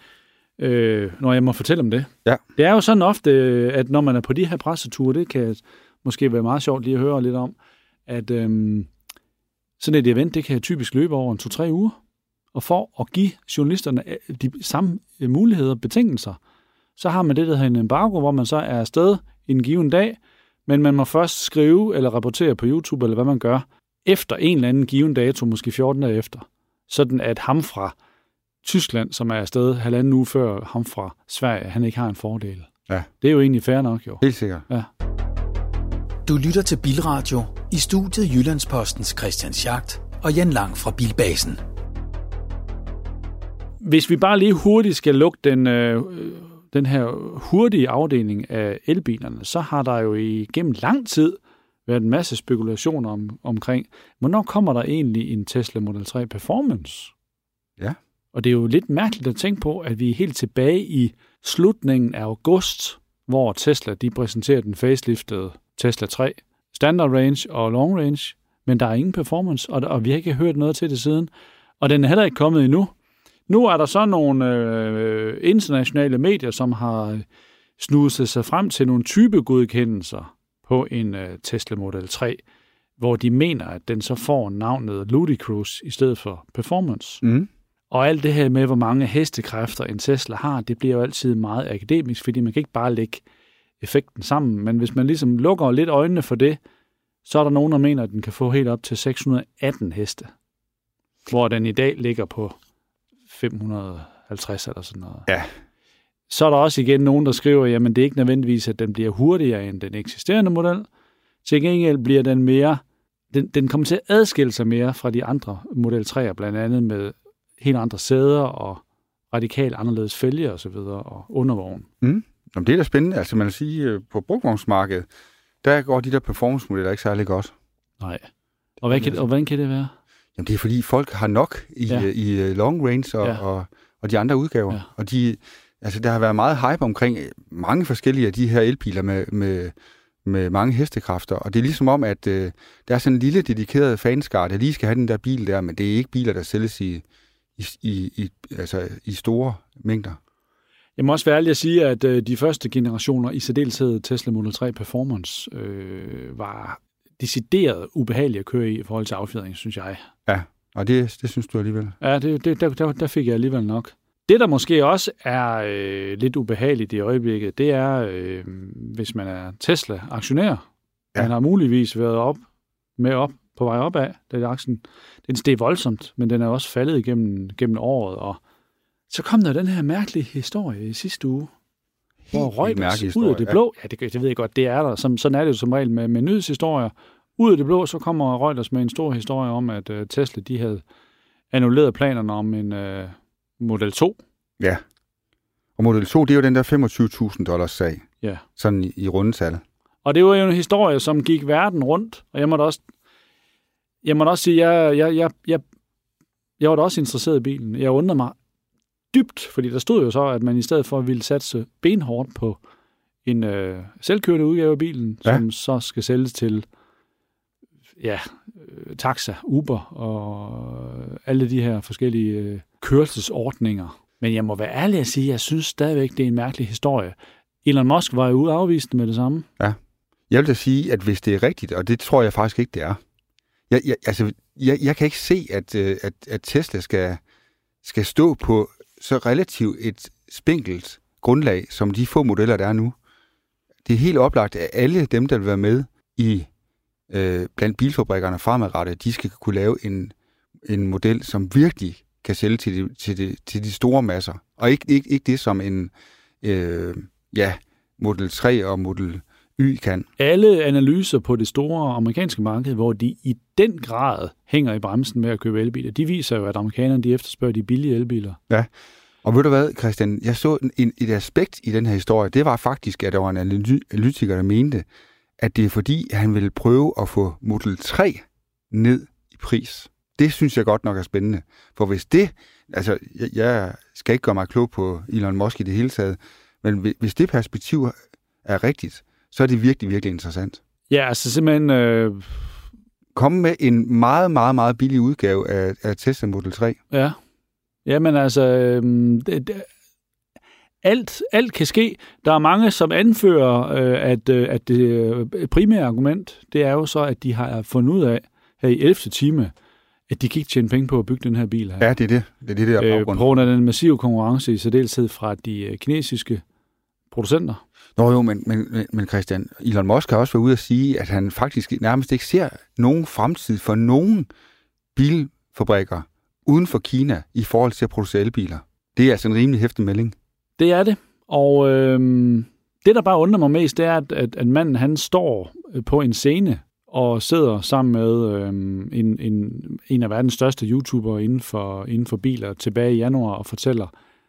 når jeg må fortælle om det. Ja. Det er jo sådan ofte, at når man er på de her presseture, det kan måske være meget sjovt lige at høre lidt om, at sådan et event, det kan typisk løbe over 2-3 uger. Og for at give journalisterne de samme muligheder og betingelser, så har man det, der hedder en embargo, hvor man så er afsted en given dag, men man må først skrive eller rapportere på YouTube, eller hvad man gør, efter en eller anden given dato, måske 14 dage efter. Sådan at ham fra Tyskland, som er afsted 1,5 uge før ham fra Sverige, han ikke har en fordel. Ja. Det er jo egentlig fair nok, jo. Helt sikkert. Ja. Du lytter til Bilradio i studiet Jyllandspostens Christian Schacht og Jan Lang fra Bilbasen. Hvis vi bare lige hurtigt skal lukke den her hurtige afdeling af elbilerne, så har der jo igennem lang tid været en masse spekulationer omkring, hvornår kommer der egentlig en Tesla Model 3 Performance? Ja. Og det er jo lidt mærkeligt at tænke på, at vi er helt tilbage i slutningen af august, hvor Tesla de præsenterer den faceliftede Tesla 3, Standard Range og Long Range, men der er ingen performance, og vi har ikke hørt noget til det siden, og den er heller ikke kommet endnu. Nu er der så nogle internationale medier, som har snuset sig frem til nogle typegodkendelser på en Tesla Model 3, hvor de mener, at den så får navnet Ludicrous i stedet for Performance. Mm. Og alt det her med, hvor mange hestekræfter en Tesla har, det bliver jo altid meget akademisk, fordi man kan ikke bare lægge effekten sammen. Men hvis man ligesom lukker lidt øjnene for det, så er der nogen, der mener, at den kan få helt op til 618 heste, hvor den i dag ligger på 550 eller sådan noget. Ja. Så er der også igen nogen, der skriver, jamen det er ikke nødvendigvis, at den bliver hurtigere end den eksisterende model. Til gengæld bliver den mere, den kommer til at adskille sig mere fra de andre Model 3'er, blandt andet med helt andre sæder og radikalt anderledes fælge og så videre, og undervogn. Mm. Jamen, det er da spændende. Altså man kan sige, på brugvognsmarkedet, der går de der performance-modeller ikke særlig godt. Nej. Og hvordan kan det være? Jamen, det er fordi folk har nok i long range og de andre udgaver. Ja. Og der har været meget hype omkring mange forskellige af de her elbiler med mange hestekræfter. Og det er ligesom om, at der er sådan en lille dedikeret fanskare, der lige skal have den der bil der, men det er ikke biler, der sælges i store mængder. Jeg må også være ærlig at sige, at de første generationer, i særdeleshed Tesla Model 3 Performance, var decideret ubehagelige at køre i forhold til affjedring, synes jeg. Ja, og det synes du alligevel? Ja, der fik jeg alligevel nok. Det, der måske også er lidt ubehageligt i øjeblikket, det er, hvis man er Tesla-aktionær. Ja. Man har muligvis været på vej opad. Den aktien, den steg voldsomt, men den er også faldet gennem året. Og så kom der den her mærkelige historie i sidste uge, hvor Reuters ud af det blå, ja, det ved jeg godt, det er der. Sådan er det jo som regel med nyhedshistorier. Ud af det blå, så kommer Reuters med en stor historie om, at Tesla, de havde annulleret planerne om en Model 2. Ja. Og Model 2, det er jo den der $25,000 sag. Ja. Sådan i rundetal. Og det var jo en historie, som gik verden rundt, og jeg måtte også sige, jeg var da også interesseret i bilen. Jeg undrede mig dybt, fordi der stod jo så, at man i stedet for ville satse benhårdt på en selvkørende udgave af bilen, som så skal sælges til taxa, Uber og alle de her forskellige kørselsordninger. Men jeg må være ærlig at sige, at jeg synes stadigvæk, det er en mærkelig historie. Elon Musk var jo ude afvist med det samme. Ja. Jeg vil da sige, at hvis det er rigtigt, og det tror jeg faktisk ikke, det er. Jeg kan ikke se, at Tesla skal stå på så relativt et spinkelt grundlag, som de få modeller, der er nu. Det er helt oplagt, at alle dem, der vil være med i blandt bilfabrikkerne fremadrettet, de skal kunne lave en model, som virkelig kan sælge til de store masser. Og ikke det som en Model 3 og Model Y kan. Alle analyser på det store amerikanske marked, hvor de i den grad hænger i bremsen med at købe elbiler, de viser jo, at amerikanerne de efterspørger de billige elbiler. Ja, og ved du hvad, Christian, jeg så et aspekt i den her historie, det var faktisk, at der var en analytiker, der mente, at det er fordi, at han ville prøve at få Model 3 ned i pris. Det synes jeg godt nok er spændende. For hvis det, altså jeg skal ikke gøre mig klog på Elon Musk i det hele taget, men hvis det perspektiv er rigtigt, så er det virkelig, virkelig interessant. Ja, altså simpelthen... Komme med en meget, meget, meget billig udgave af Tesla Model 3. Ja. Jamen altså... Alt kan ske. Der er mange, som anfører, at det primære argument, det er jo så, at de har fundet ud af, her i 11. time, at de kan ikke tjene penge på at bygge den her bil her. Ja, det er det. Det er det, der er baggrunden. På grund af den massive konkurrence i særdeleshed fra de kinesiske producenter. Nå jo, men Christian, Elon Musk har også været ude at sige, at han faktisk nærmest ikke ser nogen fremtid for nogen bilfabrikker uden for Kina i forhold til at producere elbiler. Det er altså en rimelig heftig melding. Det er det, og det, der bare undrer mig mest, det er, at manden han står på en scene og sidder sammen med en af verdens største YouTubere inden for biler tilbage i januar og fortæller,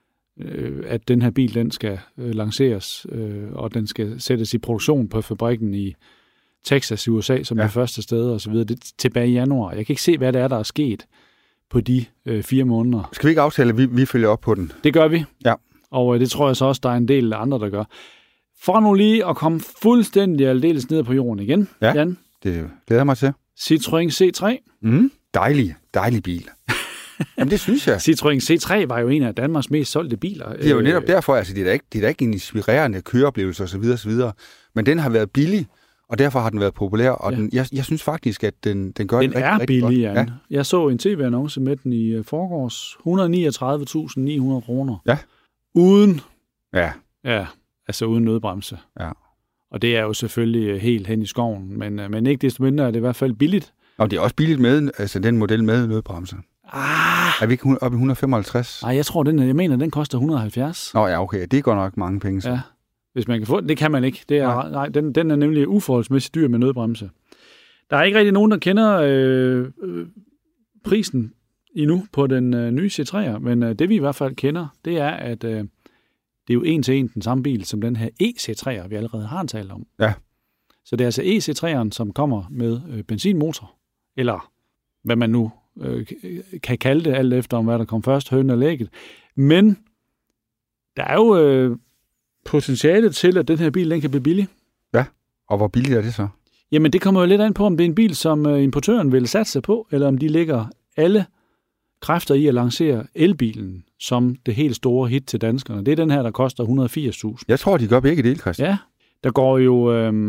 at den her bil, den skal lanceres, og den skal sættes i produktion på fabrikken i Texas i USA, som det første sted, og så videre. Det er tilbage i januar. Jeg kan ikke se, hvad det er, der er sket på de 4 måneder. Skal vi ikke aftale, at vi følger op på den? Det gør vi. Ja. Og det tror jeg så også, der er en del andre, der gør. For nu lige at komme fuldstændig aldeles ned på jorden igen, Jan. Det glæder mig til. Citroën C3. Dejlig bil. Jamen, det synes jeg. Citroën C3 var jo en af Danmarks mest solgte biler. Det er jo netop derfor, altså det er da ikke en inspirerende køreoplevelse osv., men den har været billig, og derfor har den været populær, og jeg synes faktisk, at den gør det rigtig, rigtig godt. Den er billig, Jan. Jeg så en tv-annonce med den i forgårs. 139.900 kroner. Ja. Uden. Ja, altså uden nødbremse. Ja. Og det er jo selvfølgelig helt hen i skoven, men ikke desto mindre er det i hvert fald billigt. Og det er også billigt med, altså den model med nødbremse. Er vi ikke oppe i 155? Nej, jeg mener, den koster 170. Nå ja, okay, det går nok mange penge så. Ja, hvis man kan få den. Det kan man ikke. Nej, den er nemlig uforholdsmæssigt dyr med nødbremse. Der er ikke rigtig nogen, der kender prisen endnu på den nye C3'er, men det vi i hvert fald kender, det er, at det er jo en til en den samme bil, som den her E-C3'er, vi allerede har talt om. Ja. Så det er altså E-C3'eren, som kommer med benzinmotor, eller hvad man nu kan kalde det, alt efter om hvad der kom først, hønen eller ægget. Men der er jo potentiale til, at den her bil den kan blive billig. Ja, og hvor billig er det så? Jamen, det kommer jo lidt an på, om det er en bil, som importøren vil satse på, eller om de lægger alle kræfter i at lancere elbilen som det helt store hit til danskerne. Det er den her, der koster 180.000. Jeg tror, de gør begge dele, Christian. Ja, der går jo...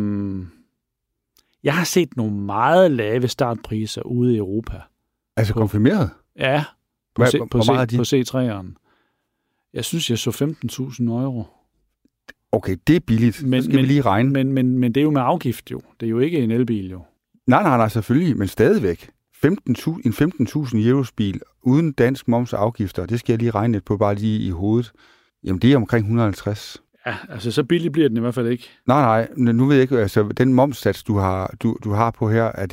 Jeg har set nogle meget lave startpriser ude i Europa. Altså konfirmeret? Ja, på C3'eren. Jeg synes, jeg så 15.000 euro. Okay, det er billigt. Så skal vi lige regne. Men det er jo med afgift jo. Det er jo ikke en elbil jo. Nej, selvfølgelig, men stadigvæk. 15.000 euros bil uden dansk moms og afgifter, det skal jeg lige regne lidt på, bare lige i hovedet. Jamen, det er omkring 150. Ja, altså så billigt bliver den i hvert fald ikke. Nej, nu ved jeg ikke, altså den momssats, du har på her, er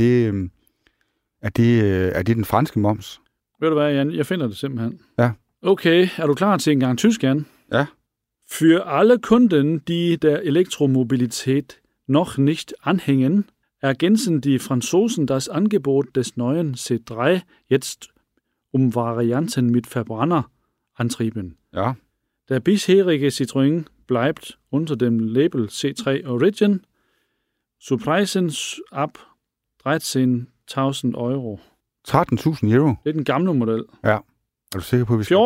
det den franske moms? Ved du hvad, Jan? Jeg finder det simpelthen. Ja. Okay, er du klar til en gang tysk, Jan? Ja. Für alle Kunden, die der Elektromobilität noch nicht anhängen, ergänzen die Franzosen das Angebot des neuen C3 jetzt Varianten mit Verbrennerantrieben. Ja. Der bisherige Citroën bleibt unter dem Label C3 Origin zu Preisen ab 13.900 euro. 13.000 euro? Det er den gamle model. Ja. Er du sikker på, at vi skal...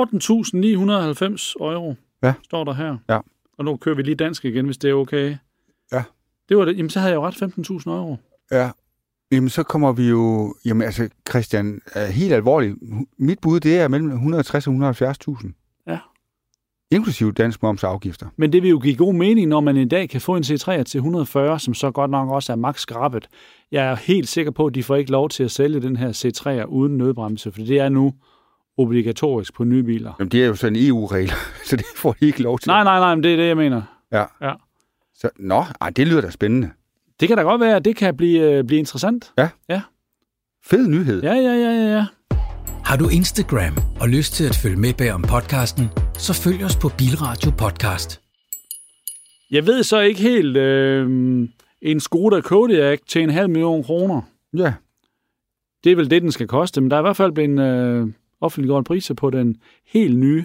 14.990 euro, står der her. Ja. Og nu kører vi lige dansk igen, hvis det er okay. Ja. Det var det. Jamen, så havde jeg jo ret 15.000 euro. Ja. Jamen, så kommer vi jo... Jamen, altså, Christian, helt alvorligt. Mit bud, det er mellem 160 og 170.000. Ja. Inklusive dansk moms og afgifter. Men det vil jo give god mening, når man i dag kan få en C3 til 140, som så godt nok også er max skrabet. Jeg er helt sikker på, at de får ikke lov til at sælge den her C3'er uden nødbremse, for det er nu obligatorisk på nye biler. Jamen, det er jo sådan en EU-regel, så det får de ikke lov til. Nej, men det er det, jeg mener. Ja. Så, det lyder da spændende. Det kan da godt være, at det kan blive interessant. Ja. Fed nyhed. Ja. Har du Instagram og lyst til at følge med bag om podcasten, så følg os på Bilradio Podcast. Jeg ved så ikke helt en Skoda Kodiaq til 500.000 kroner. Ja. Det er vel det, den skal koste, men der er i hvert fald blevet offentliggjort priser på den helt nye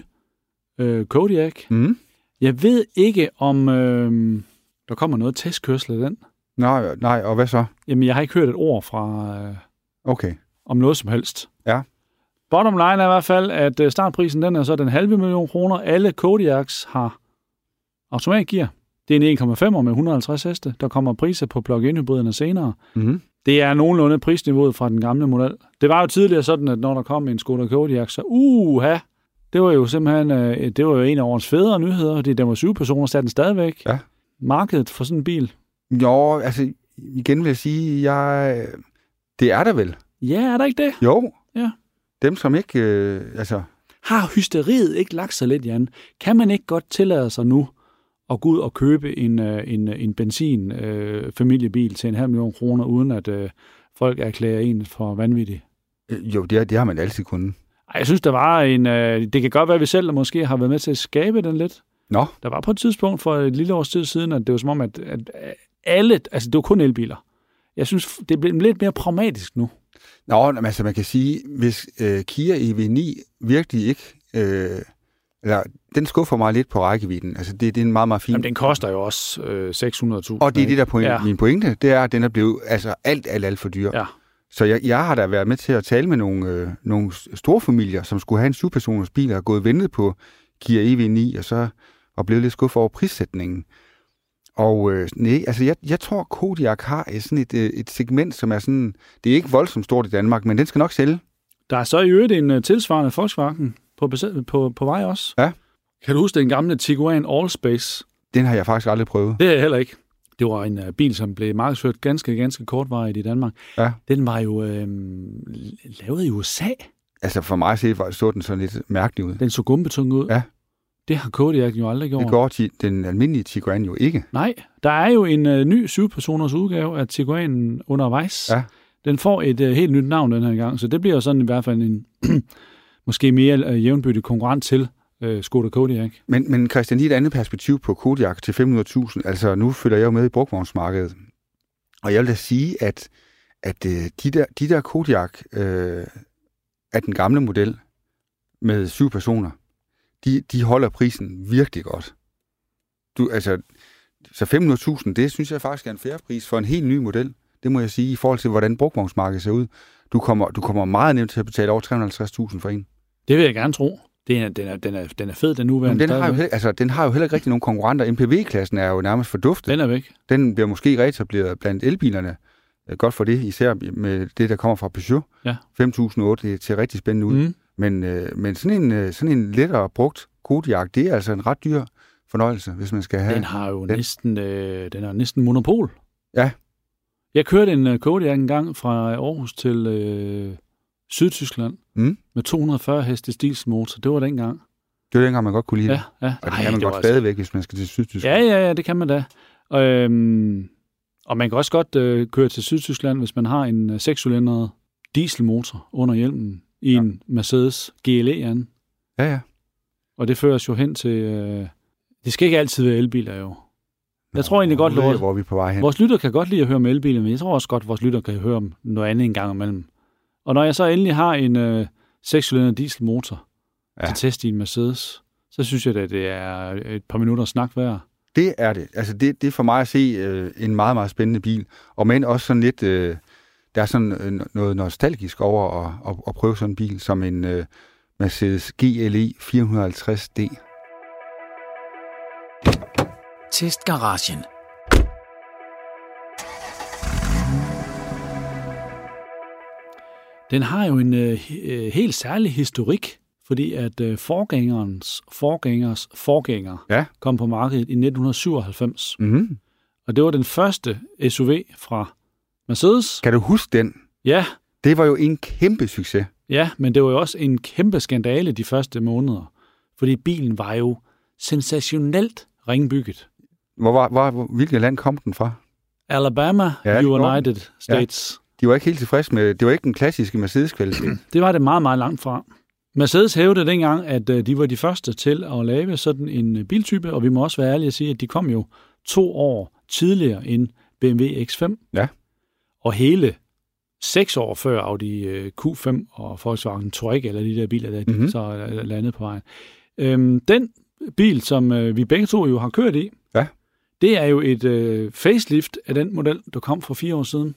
Kodiaq. Mm. Jeg ved ikke, om der kommer noget testkørsel af den. Nej, og hvad så? Jamen, jeg har ikke hørt et ord fra Okay. om noget som helst. Ja. Bottom line er i hvert fald, at startprisen den er så den 500.000 kroner. Alle Kodiaqs har automatgear. Det er en 1,5 med 150 heste. Der kommer priser på plug-in hybriderne senere. Mm-hmm. Det er nogenlunde prisniveauet fra den gamle model. Det var jo tidligere sådan, at når der kom en Skoda Kodiaq, så det var jo simpelthen det var jo en af årets federe nyheder. Der var 7 personer, satte den stadigvæk. Ja. Markedet for sådan en bil. Jo, altså igen vil jeg sige, det er der vel. Ja, er der ikke det? Jo. Ja. Dem, som ikke... Har hysteriet ikke lagt sig lidt, Jan? Kan man ikke godt tillade sig nu at gå ud og købe en benzin-familiebil til 500.000 kroner, uden at folk erklærer en for vanvittig? Jo, det har man altid kunnet. Ej, jeg synes, der var det kan godt være, at vi selv der måske har været med til at skabe den lidt. Nå. Der var på et tidspunkt for et lille års tid siden, at det var som om, at alle... Altså, det var kun elbiler. Jeg synes, det blev lidt mere pragmatisk nu. Nå, altså man kan sige, hvis Kia EV9 virkelig ikke... den skuffer mig lidt på rækkevidden. Altså, det er en meget, meget fin... Jamen, den koster jo også 600.000. Og det er det, der min pointe, det er, at den er blevet alt for dyr. Ja. Så jeg har da været med til at tale med nogle store familier, som skulle have en 7-personers bil, og har gået og ventet på Kia EV9, og blevet lidt skuffet over prissætningen. Og jeg tror, Kodiaq har sådan et segment, som er sådan... Det er ikke voldsomt stort i Danmark, men den skal nok sælge. Der er så i øvrigt en tilsvarende Volkswagen på vej også. Ja. Kan du huske den gamle Tiguan Allspace? Den har jeg faktisk aldrig prøvet. Det er jeg heller ikke. Det var en bil, som blev markedsført ganske kortvarigt i Danmark. Ja. Den var jo lavet i USA. Altså for mig så den sådan lidt mærkelig ud. Den så gumbetung ud. Ja. Det har Kodiaq jo aldrig gjort. Det går til den almindelige Tiguan jo ikke. Nej, der er jo en ny 7-personers udgave af Tiguanen undervejs. Ja. Den får et helt nyt navn den her gang, så det bliver sådan i hvert fald en måske mere jævnbyrdig konkurrent til Skoda Kodiaq. Men Christian, lige et andet perspektiv på Kodiaq til 500.000. Altså nu følger jeg jo med i brugtvognsmarkedet. Og jeg vil da sige, at de der Kodiaq af den gamle model med 7 personer, de holder prisen virkelig godt. Så 500.000, det synes jeg faktisk er en fair pris for en helt ny model. Det må jeg sige, i forhold til, hvordan brugtvognsmarkedet ser ud. Du kommer meget nemt til at betale over 350.000 for en. Det vil jeg gerne tro. Den er fed, den nuværende. Den har jo heller ikke rigtig nogen konkurrenter. MPV-klassen er jo nærmest forduftet. Den er væk. Den bliver måske reetableret blandt elbilerne. Godt for det, især med det, der kommer fra Peugeot. Ja. 5008, det ser rigtig spændende ud. Mm. Men sådan en lettere brugt Kodiaq, det er altså en ret dyr fornøjelse, hvis man skal have... Den har jo næsten monopol. Ja. Jeg kørte en Kodiaq en gang fra Aarhus til Sydtyskland med 240 hestes dieselmotor. Det var dengang. Det var dengang, man godt kunne lide det. Ja. Og det kan man godt stadigvæk, hvis man skal til Sydtyskland. Ja, det kan man da. Og man kan også godt køre til Sydtyskland, hvis man har en 6-cylindret dieselmotor under hjelmen i en Mercedes GLE, Jan. Ja. Og det fører os jo hen til... det skal ikke altid være elbiler, jo. Jeg tror egentlig godt, hvor vi er på vej hen. Vores lytter kan godt lide at høre om elbiler, men jeg tror også godt, at vores lytter kan høre om noget andet en gang imellem. Og når jeg så endelig har en 6-cylindret dieselmotor til test i en Mercedes, så synes jeg, at det er et par minutter snak værd. Det er det. Altså det er for mig at se en meget, meget spændende bil. Og men også sådan lidt... der er sådan noget nostalgisk over at prøve sådan en bil, som en Mercedes GLE 450D. Testgaragen. Den har jo en helt særlig historik, fordi at forgængerens forgænger kom på markedet i 1997. Mm-hmm. Og det var den første SUV fra Mercedes. Kan du huske den? Ja. Det var jo en kæmpe succes. Ja, men det var jo også en kæmpe skandale de første måneder, fordi bilen var jo sensationelt ringbygget. Hvilket land kom den fra? Alabama, United States. Ja. De var ikke helt tilfredse med, det var ikke den klassiske Mercedes-kvalitet. Det var det meget, meget langt fra. Mercedes hævdede dengang, at de var de første til at lave sådan en biltype, og vi må også være ærlige at sige, at de kom jo 2 år tidligere end BMW X5. Ja. Og hele 6 år før Audi Q5 og Volkswagen Touareg, eller de der biler, der de så er landet på vejen. Den bil, som vi begge to jo har kørt i, det er jo et facelift af den model, der kom for 4 år siden.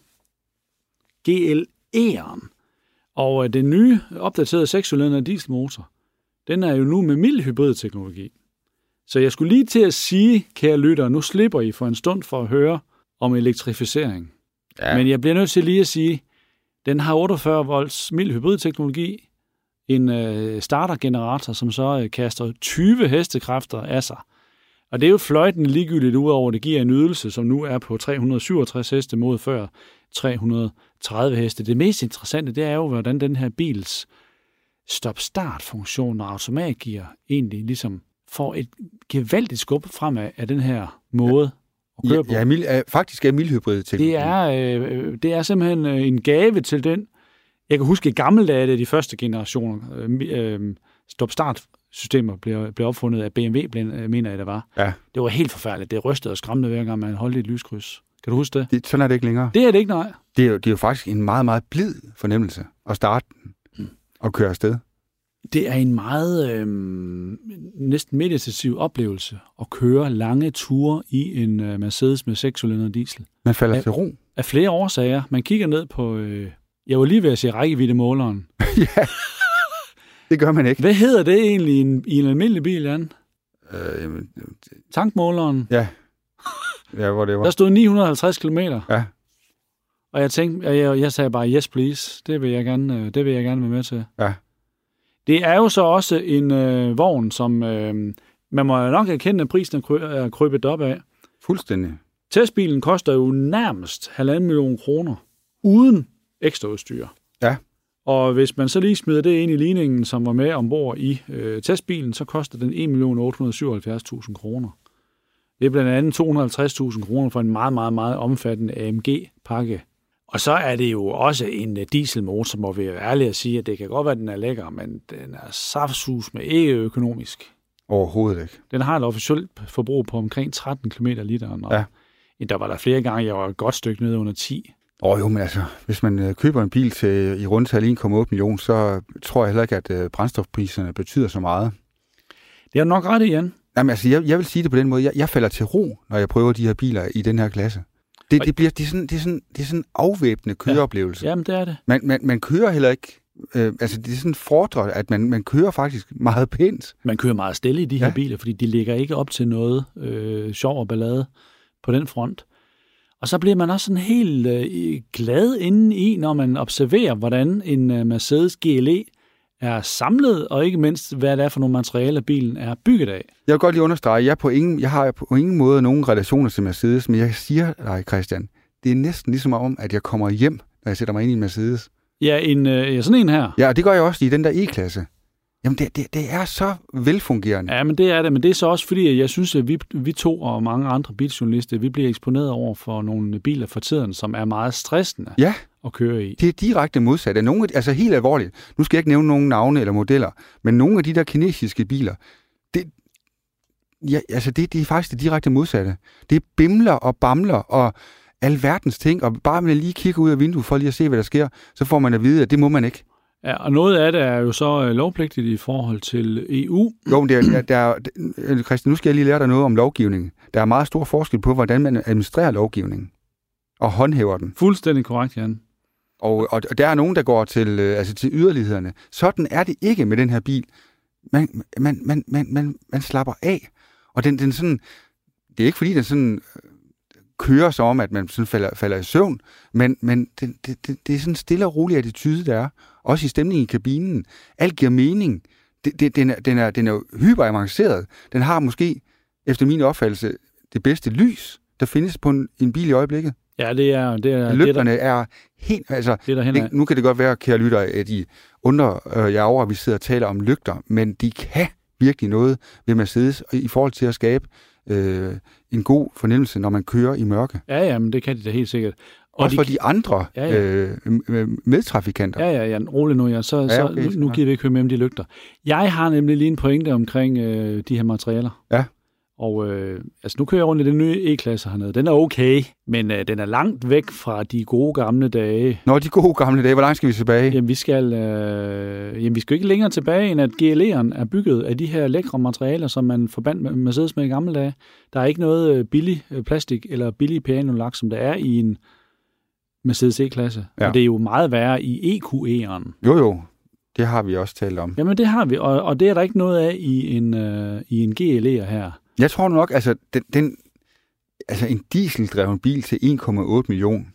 GLE'eren. Og den nye, opdaterede 6-cylinder dieselmotor, den er jo nu med mild hybridteknologi. Så jeg skulle lige til at sige, kære lyttere, nu slipper I for en stund for at høre om elektrificering. Ja. Men jeg bliver nødt til lige at sige, den har 48 volts mild hybridteknologi, en startergenerator, som så kaster 20 hestekræfter af sig. Og det er jo fløjtende ligegyldigt udover, det giver en ydelse, som nu er på 367 heste mod før 330 heste. Det mest interessante, det er jo, hvordan den her bils stop-start-funktion og automatgear egentlig ligesom får et gevaldigt skub fremad af den her måde at køre på. Ja, faktisk er mildhybrid-teknologi. Det er simpelthen en gave til den. Jeg kan huske, i gamle dage, da de første generationer stop-start-systemer blev opfundet af BMW, mener jeg, det var. Ja. Det var helt forfærdeligt. Det rystede og skræmmede hver gang, man holdt et lyskryds. Kan du huske det? Sådan er det ikke længere. Det er det ikke, nej. Det er jo faktisk en meget, meget blid fornemmelse at starte og køre afsted. Det er en meget næsten meditativ oplevelse at køre lange ture i en Mercedes med 6-cylinder diesel. Man falder til ro. Af flere årsager. Man kigger ned på, jeg var lige ved at sige rækkeviddemåleren. Ja, det gør man ikke. Hvad hedder det egentlig i en almindelig bil, Jan? Tankmåleren. Ja. Ja, hvor det var. Der stod 950 kilometer. Ja. Og jeg tænkte, jeg sagde bare, yes please, det vil jeg gerne være med til. Ja. Det er jo så også en vogn, som man må nok erkende, at prisen er krybet op af. Fuldstændig. Testbilen koster jo nærmest 1,5 million kroner, uden ekstra udstyr. Ja. Og hvis man så lige smider det ind i ligningen, som var med ombord i testbilen, så koster den 1.877.000 kroner. Det er blandt andet 250.000 kroner for en meget, meget, meget omfattende AMG-pakke. Og så er det jo også en dieselmotor, må vi være ærlige at sige, at det kan godt være, at den er lækker, men den er saftsus med ikke økonomisk. Overhovedet ikke. Den har et officielt forbrug på omkring 13 km literen, og der var der flere gange, jeg var et godt stykke nede under 10. Jo, men altså, hvis man køber en bil til i rundtal 1,8 million, så tror jeg heller ikke, at brændstofpriserne betyder så meget. Det er nok ret i, Jan. Jamen altså, jeg vil sige det på den måde. Jeg falder til ro, når jeg prøver de her biler i den her klasse. Det er sådan en afvæbnende køreoplevelse. Ja. Jamen, det er det. Man kører heller ikke. Altså, det er sådan en fordre, at man kører faktisk meget pænt. Man kører meget stille i de her biler, fordi de ligger ikke op til noget sjov og ballade på den front. Og så bliver man også sådan helt glad indeni, når man observerer, hvordan en Mercedes GLE er samlet, og ikke mindst, hvad det er for nogle materialer, bilen er bygget af. Jeg vil godt lige understrege, jeg har på ingen måde nogen relationer til Mercedes, men jeg siger dig, Christian, det er næsten ligesom om, at jeg kommer hjem, når jeg sætter mig ind i en Mercedes. Ja, sådan en her. Ja, og det gør jeg også i den der E-klasse. Jamen, det er så velfungerende. Ja, men det er det. Men det er så også fordi, at jeg synes, at vi to og mange andre biljournalister, vi bliver eksponeret over for nogle biler for tiden, som er meget stressende at køre i. Det er direkte modsat. Altså helt alvorligt. Nu skal jeg ikke nævne nogen navne eller modeller, men nogle af de der kinesiske biler, det er faktisk det direkte modsatte. Det er bimler og bamler og alverdens ting, og bare man lige kigger ud af vinduet for lige at se, hvad der sker, så får man at vide, at det må man ikke. Ja, og noget af det er jo så lovpligtigt i forhold til EU. Jo, men Christian, nu skal jeg lige lære dig noget om lovgivning. Der er meget stor forskel på, hvordan man administrerer lovgivningen og håndhæver den. Fuldstændig korrekt, Jan. Og der er nogen, der går til yderlighederne. Sådan er det ikke med den her bil. Man slapper af. Og den sådan, det er ikke fordi, den sådan kører så om, at man sådan falder i søvn, men det er sådan en stille og rolig attitude, der er. Også i stemningen i kabinen. Alt giver mening. Den er hyperavanceret. Den har måske, efter min opfattelse, det bedste lys, der findes på en bil i øjeblikket. Ja, det er lygterne er helt... Altså, nu kan det godt være, kære lytter, at I undrer jer over, at vi sidder og taler om lygter, men de kan virkelig noget ved Mercedes i forhold til at skabe en god fornemmelse, når man kører i mørke. Ja, men det kan de da helt sikkert. Og også for de andre medtrafikanter. Ja, rolig nu. Nu giver vi ikke høre med om de lygter. Jeg har nemlig lige en pointe omkring de her materialer. Ja. Og nu kører jeg rundt i den nye E-klasse hernede. Den er okay, men den er langt væk fra de gode gamle dage. Nå, de gode gamle dage. Hvor langt skal vi tilbage? Jamen, vi skal ikke længere tilbage, end at GLE'eren er bygget af de her lækre materialer, som man forbandt med Mercedes med i gamle dage. Der er ikke noget billig plastik eller billig pianolak, som der er i en Mercedes E-klasse. Ja. Og det er jo meget værre i EQE'eren. Jo. Det har vi også talt om. Jamen, det har vi, og det er der ikke noget af i en GLE'er her. Jeg tror nok, altså en dieseldreven bil til 1,8 million,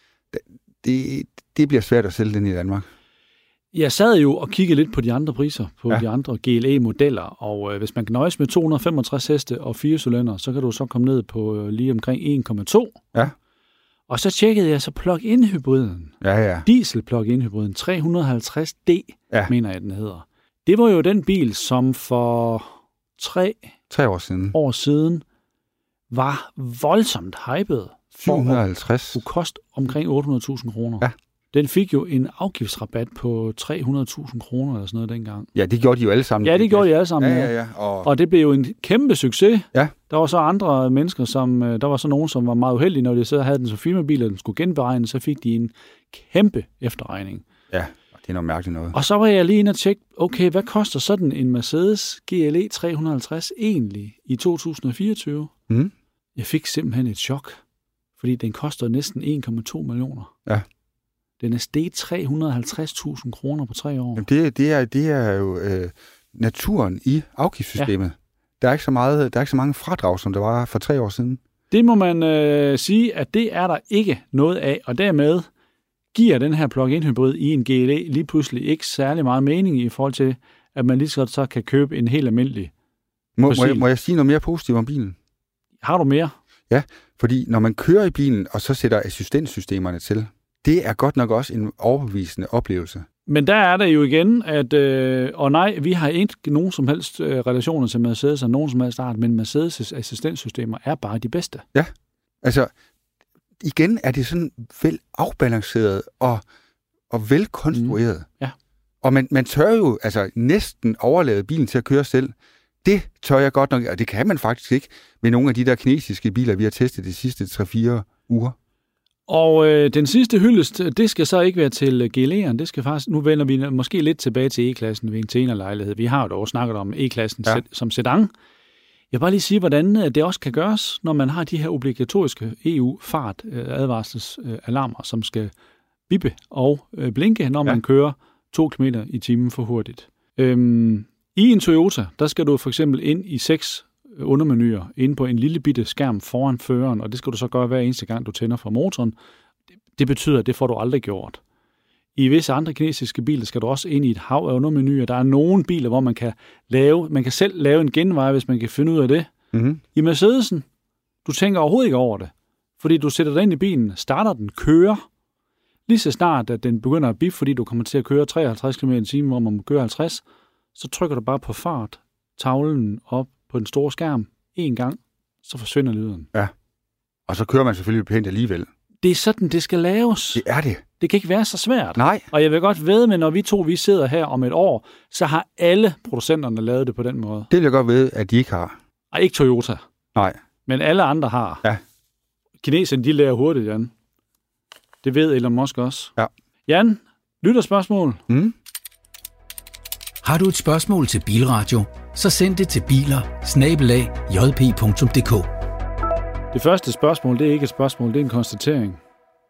det bliver svært at sælge den i Danmark. Jeg sad jo og kiggede lidt på de andre priser, på de andre GLE-modeller, og hvis man kan nøjes med 265 heste og 4 cylinder, så kan du så komme ned på lige omkring 1,2. Ja. Og så tjekkede jeg så plug-in-hybriden. Ja. Diesel plug-in-hybriden, 350D, mener jeg, den hedder. Det var jo den bil, som for 3 år siden var voldsomt hypet. 450. Det koste omkring 800.000 kroner. Ja. Den fik jo en afgiftsrabat på 300.000 kroner eller sådan noget dengang. Ja, det gjorde de jo alle sammen. Ja, det gjorde de alle sammen. Ja. Og det blev jo en kæmpe succes. Ja. Der var så andre mennesker, der var så nogen, som var meget uheldige, når de så havde den som firmabil, og den skulle genberegne, så fik de en kæmpe efterregning. Ja, det er noget mærkeligt noget. Og så var jeg lige inde og tjekke, okay, hvad koster sådan en Mercedes GLE 350 egentlig i 2024? Mm. Jeg fik simpelthen et chok, fordi den koster næsten 1,2 millioner. Ja. Den er steget 350.000 kroner på 3 år. Jamen det er jo naturen i afgiftssystemet. Ja. Der er ikke så mange fradrag, som der var for 3 år siden. Det må man sige, at det er der ikke noget af, og dermed giver den her plug-in hybrid i en GLE lige pludselig ikke særlig meget mening i forhold til, at man lige så kan købe en helt almindelig Må jeg sige noget mere positivt om bilen? Har du mere? Ja, fordi når man kører i bilen, og så sætter assistenssystemerne til, det er godt nok også en overbevisende oplevelse. Men der er der jo igen, at vi har ikke nogen som helst relationer til Mercedes og nogen som helst art, men Mercedes' assistenssystemer er bare de bedste. Ja, altså igen er det sådan vel afbalanceret og velkonstrueret. Ja. Og man tør jo næsten overlade bilen til at køre selv. Det tør jeg godt nok, og det kan man faktisk ikke med nogle af de der kinesiske biler, vi har testet de sidste 3-4 uger. Og den sidste hyldest, det skal så ikke være til GLE'eren, det skal faktisk, nu vender vi måske lidt tilbage til E-klassen ved en senere lejlighed. Vi har jo dog snakket om E-klassen som sedan. Jeg vil bare lige sige, hvordan det også kan gøres, når man har de her obligatoriske EU-fart-advarselsalarmer, som skal bippe og blinke, når man kører 2 km i timen for hurtigt. I en Toyota, der skal du for eksempel ind i 6 undermenuer inde på en lille bitte skærm foran føreren, og det skal du så gøre hver eneste gang, du tænder for motoren. Det betyder, at det får du aldrig gjort. I visse andre kinesiske biler skal du også ind i et hav af undermenuer. Der er nogle biler, hvor man kan selv lave en genvej, hvis man kan finde ud af det. Mm-hmm. I Mercedesen, du tænker overhovedet ikke over det, fordi du sætter dig ind i bilen, starter den, kører, lige så snart, at den begynder at bippe, fordi du kommer til at køre 53 km i timen, hvor man må køre 50, så trykker du bare på fart, tavlen op på den store skærm, en gang, så forsvinder lyden. Ja, og så kører man selvfølgelig pænt alligevel. Det er sådan, det skal laves. Det er det. Det kan ikke være så svært. Nej. Og jeg vil godt vædde med, når vi sidder her om et år, så har alle producenterne lavet det på den måde. Det vil jeg godt ved, at de ikke har. Og ikke Toyota. Nej. Men alle andre har. Ja. Kineserne, de lærer hurtigt, Jan. Det ved Elon Musk også. Ja. Jan, lytterspørgsmål. Har du et spørgsmål til Bilradio, så send det til biler@jp.dk. Det første spørgsmål, det er ikke et spørgsmål, det er en konstatering.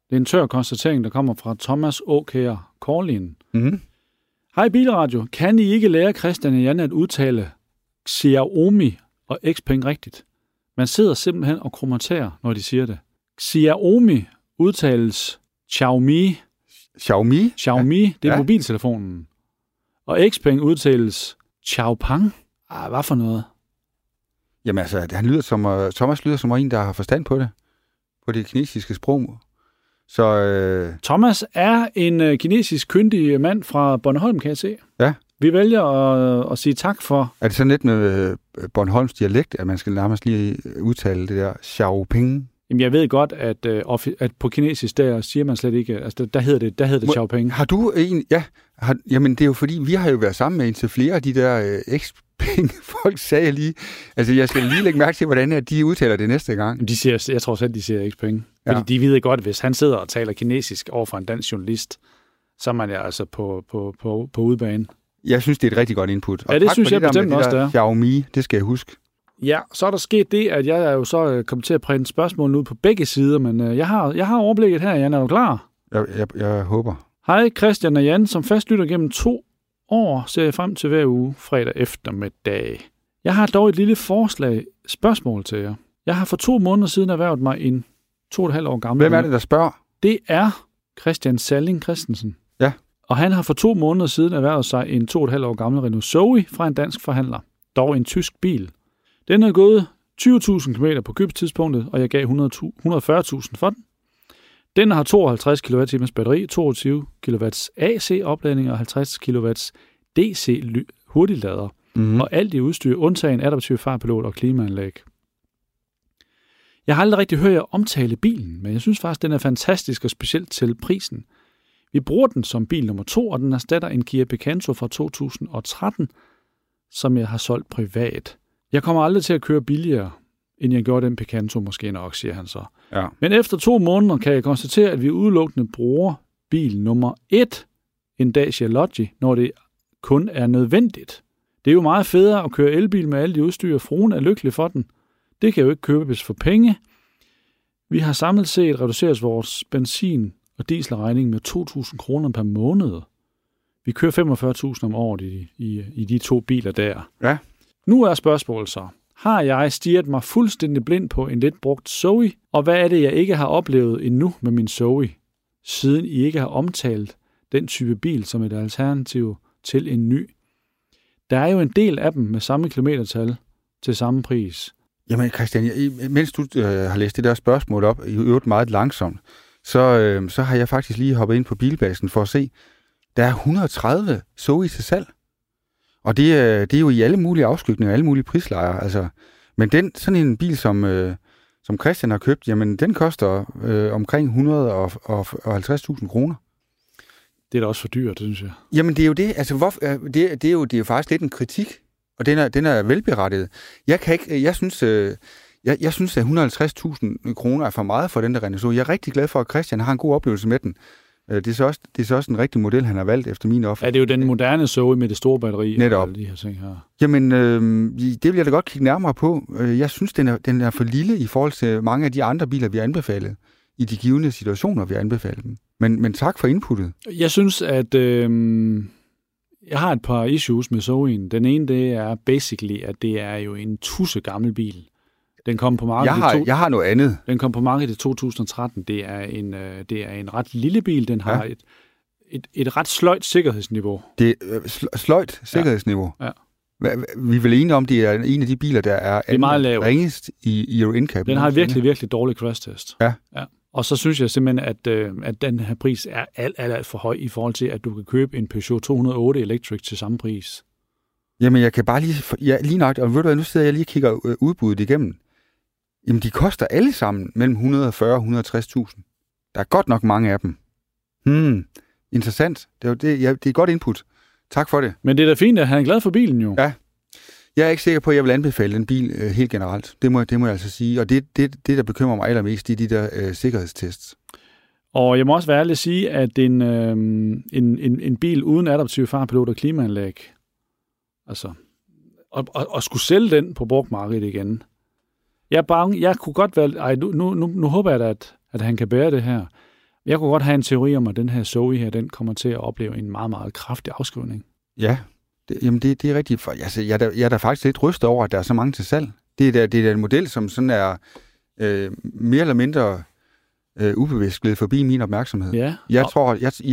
Det er en tør konstatering, der kommer fra Thomas Åkær Korlin. Mm-hmm. Hej Bilradio, kan I ikke lære Christian og Jan at udtale Xiaomi og Xpeng rigtigt? Man sidder simpelthen og kommenterer, når de siger det. Xiaomi udtales Xiaomi. Xiaomi? Xiaomi, det er mobiltelefonen. Og Xpeng udtales Xiaopeng. Hvad for noget? Jamen altså, Thomas lyder som en, der har forstand på det. På det kinesiske sprog. Så, Thomas er en kinesisk kyndig mand fra Bornholm, kan jeg se. Ja. Vi vælger at sige tak for... Er det så net med Bornholms dialekt, at man skal nærmest lige udtale det der Xiaoping? Jamen, jeg ved godt, at på kinesisk, der siger man slet ikke... Altså, der hedder det Xiaoping. Har du en... Ja, jamen det er jo fordi, vi har jo været sammen med indtil flere af de der Xpeng-folk, sagde jeg lige. Altså, jeg skal lige lægge mærke til, hvordan de udtaler det næste gang. Jeg tror selv, de siger Xpeng. Fordi de ved godt, at hvis han sidder og taler kinesisk over for en dansk journalist, så er man ja altså på udebane. Jeg synes, det er et rigtig godt input. Og det synes jeg bestemt også, der. Xiaomi, det skal jeg huske. Ja, så er der sket det, at jeg er jo så kommet til at printe spørgsmål ud på begge sider, men jeg har overblikket her, Jan. Er du klar? Jeg håber. Hej Christian og Jan, som fastlytter gennem 2 år, ser jeg frem til hver uge fredag eftermiddag. Jeg har dog et lille spørgsmål til jer. Jeg har for 2 måneder siden erhvervet mig en 2,5 år gammel... Hvem er det, der spørger? Det er Christian Salling Christensen. Ja. Og han har for 2 måneder siden erhvervet sig en 2,5 år gammel Renault Zoe fra en dansk forhandler. Dog en tysk bil. Den er gået 20.000 km på købstidspunktet, og jeg gav 140.000 for den. Den har 52 kWh batteri, 22 kW AC-opladning og 50 kW DC hurtiglader. Mm-hmm. Og alt i udstyr, undtagen adaptiv fartpilot og klimaanlæg. Jeg har aldrig rigtig hørt jer omtale bilen, men jeg synes faktisk, den er fantastisk og specielt til prisen. Vi bruger den som bil nummer 2, og den erstatter en Kia Picanto fra 2013, som jeg har solgt privat. Jeg kommer aldrig til at køre billigere, end jeg gjorde den Picanto måske nok, siger han så. Ja. Men efter 2 måneder kan jeg konstatere, at vi udelukkende bruger bil nummer 1, en Dacia Logi, når det kun er nødvendigt. Det er jo meget federe at køre elbil med alle de udstyr. Fruen er lykkelig for den. Det kan jo ikke købes for penge. Vi har samlet set reduceret vores benzin- og dieselregning med 2.000 kroner per måned. Vi kører 45.000 om året i de 2 biler der. Ja. Nu er spørgsmålet så. Har jeg stirret mig fuldstændig blind på en lidt brugt Zoe? Og hvad er det, jeg ikke har oplevet endnu med min Zoe, siden I ikke har omtalt den type bil som et alternativ til en ny? Der er jo en del af dem med samme kilometertal til samme pris. Jamen Christian, mens du har læst det der spørgsmål op, i øvrigt meget langsomt, så har jeg faktisk lige hoppet ind på bilbasen for at se, der er 130 Zoe til salg. Og det er jo i alle mulige afskygninger, alle mulige prislejer. Altså, men sådan en bil, som Christian har købt, jamen den koster omkring 150.000 kroner. Det er da også for dyrt, synes jeg. Jamen det er jo det. Altså, det er jo faktisk lidt en kritik, og den er velberettiget. Jeg synes, at 150.000 kroner er for meget for den der Renault. Jeg er rigtig glad for, at Christian har en god oplevelse med den. Det er så også en rigtig model, han har valgt, efter min opfattelse. Ja, det er jo den moderne Zoe med det store batteri. Netop. Og de her ting her. Jamen, det vil jeg da godt kigge nærmere på. Jeg synes, den er for lille i forhold til mange af de andre biler, vi har anbefalet. I de givne situationer, vi har anbefalet dem. Men tak for inputtet. Jeg synes, at jeg har et par issues med Zoe'en. Den ene, det er basically, at det er jo en tusse gammel bil. Den kom på markedet jeg har noget andet. Den kom på markedet i 2013. Det er en ret lille bil. Den har et ret sløjt sikkerhedsniveau. Det er sløjt sikkerhedsniveau? Ja. Vi er vel enige om, det er en af de biler, der er ringest i Euro NCAP. Den har virkelig, virkelig dårlig crash-test. Ja. Og så synes jeg simpelthen, at den her pris er alt for høj i forhold til, at du kan købe en Peugeot 208 Electric til samme pris. Jamen, jeg kan bare lige nok, og ved du hvad, nu sidder jeg lige og kigger udbuddet igennem. Jamen, de koster alle sammen mellem 140 og 160.000. Der er godt nok mange af dem. Interessant. Det er et godt input. Tak for det. Men det er da fint, at han er glad for bilen jo. Ja. Jeg er ikke sikker på, at jeg vil anbefale den bil helt generelt. Det må jeg altså sige. Og det, der bekymrer mig allermest, det er de der sikkerhedstests. Og jeg må også være ærlig at sige, at en bil uden adaptiv fartpilot og klimaanlæg, altså, og skulle sælge den på brugtmarkedet igen. Jeg kunne godt være, nu håber jeg da, at han kan bære det her. Jeg kunne godt have en teori om, at den her Zoe her, den kommer til at opleve en meget, meget kraftig afskrivning. Ja, det er rigtigt. Altså, jeg er da faktisk lidt rystet over, at der er så mange til salg. Det er en model, som sådan er mere eller mindre ubevidst glædet forbi min opmærksomhed. Ja. Jeg tror,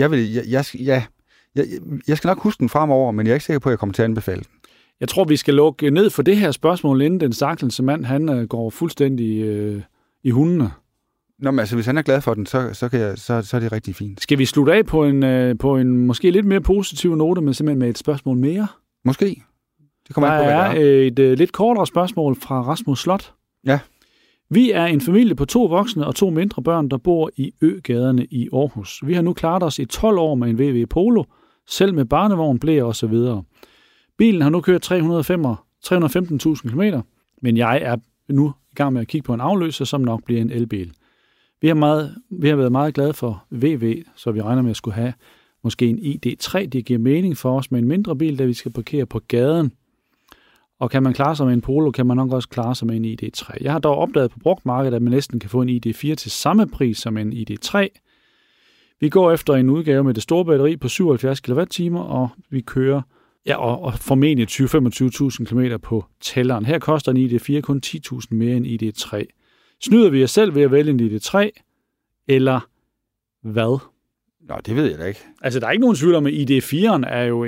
jeg skal nok huske den fremover, men jeg er ikke sikker på, at jeg kommer til at anbefale den. Jeg tror, vi skal lukke ned for det her spørgsmål, inden den stakkelse mand, han går fuldstændig i hundene. Nå, men altså, hvis han er glad for den, så er det rigtig fint. Skal vi slutte af på en måske lidt mere positiv note, men simpelthen med et spørgsmål mere? Måske. Det kommer der er et lidt kortere spørgsmål fra Rasmus Slot. Ja. Vi er en familie på 2 voksne og 2 mindre børn, der bor i Øgaderne i Aarhus. Vi har nu klaret os i 12 år med en VW Polo, selv med barnevogn, blæer og så videre. Bilen har nu kørt 315.000 km, men jeg er nu i gang med at kigge på en afløser, som nok bliver en elbil. Vi har været meget glade for VW, så vi regner med at skulle have måske en ID3. Det giver mening for os med en mindre bil, da vi skal parkere på gaden. Og kan man klare sig med en Polo, kan man nok også klare sig med en ID3. Jeg har dog opdaget på brugtmarkedet, at man næsten kan få en ID4 til samme pris som en ID3. Vi går efter en udgave med det store batteri på 77 kWh, og vi kører og formentlig 20-25.000 km på tælleren. Her koster en ID4 kun 10.000 mere end ID3. Snyder vi os selv ved at vælge en ID3, eller hvad? Nå, det ved jeg da ikke. Altså, der er ikke nogen tvivl om, at ID4'eren er jo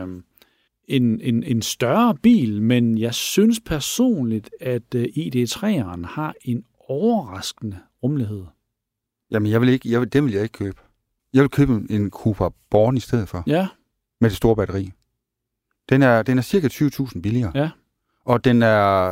en større bil, men jeg synes personligt, at ID3'eren har en overraskende rummelighed. Jamen, den vil jeg ikke købe. Jeg vil købe en Cooper Born i stedet for. Ja. Med det store batteri. Den er cirka 20.000 billigere. Ja. Og den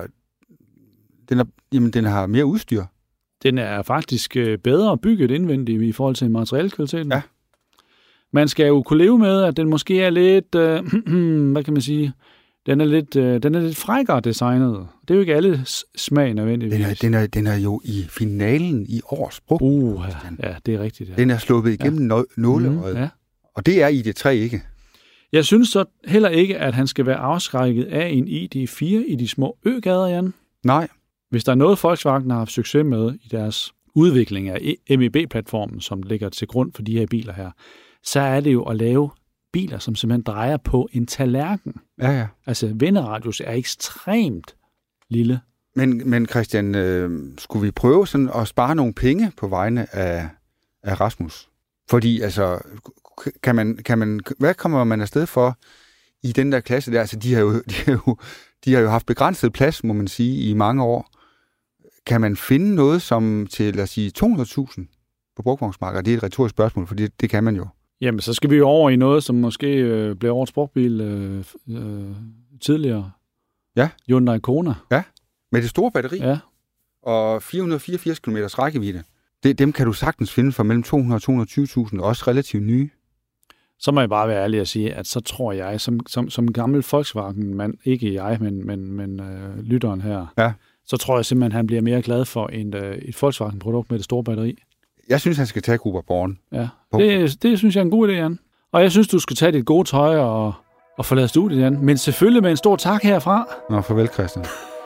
har mere udstyr. Den er faktisk bedre bygget indvendigt i forhold til materialekvaliteten. Ja. Man skal jo kunne leve med, at den måske er lidt, hvad kan man sige, den er lidt frækkere designet. Det er jo ikke alle smag nødvendigvis. Den er jo i finalen i års brugt. Ja, det er rigtigt. Ja. Den er sluppet igennem nåleøjet. Ja. Og det er ID3 ikke. Jeg synes så heller ikke, at han skal være afskrækket af en ID4 i de små øgader, Jan. Nej. Hvis der er noget, Volkswagen har haft succes med i deres udvikling af MEB-platformen, som ligger til grund for de her biler her, så er det jo at lave biler, som simpelthen drejer på en tallerken. Ja. Altså, venderadius er ekstremt lille. Men Christian, skulle vi prøve sådan at spare nogle penge på vegne af Rasmus? Fordi, altså, hvad kommer man afsted for i den der klasse der? Altså, de har jo haft begrænset plads, må man sige, i mange år. Kan man finde noget som til, lad os sige, 200.000 på brugtvognsmarkedet? Det er et retorisk spørgsmål, for det kan man jo. Jamen, så skal vi jo over i noget, som måske blev årets brugtbil tidligere. Ja. Hyundai Kona. Ja, med det store batteri. Ja. Og 484 km rækkevidde. Dem kan du sagtens finde for mellem 200 og 220.000, også relativt nye. Så må jeg bare være ærlig at sige, at så tror jeg, som gammel Volkswagen-mand, ikke jeg, men lytteren her, ja. Så tror jeg simpelthen, han bliver mere glad for et Volkswagen-produkt med det store batteri. Jeg synes, han skal tage Cooper Born. Ja, det synes jeg er en god idé, Jan. Og jeg synes, du skal tage dit gode tøj og forlade studiet, Jan. Men selvfølgelig med en stor tak herfra. Nå, farvel, Christian.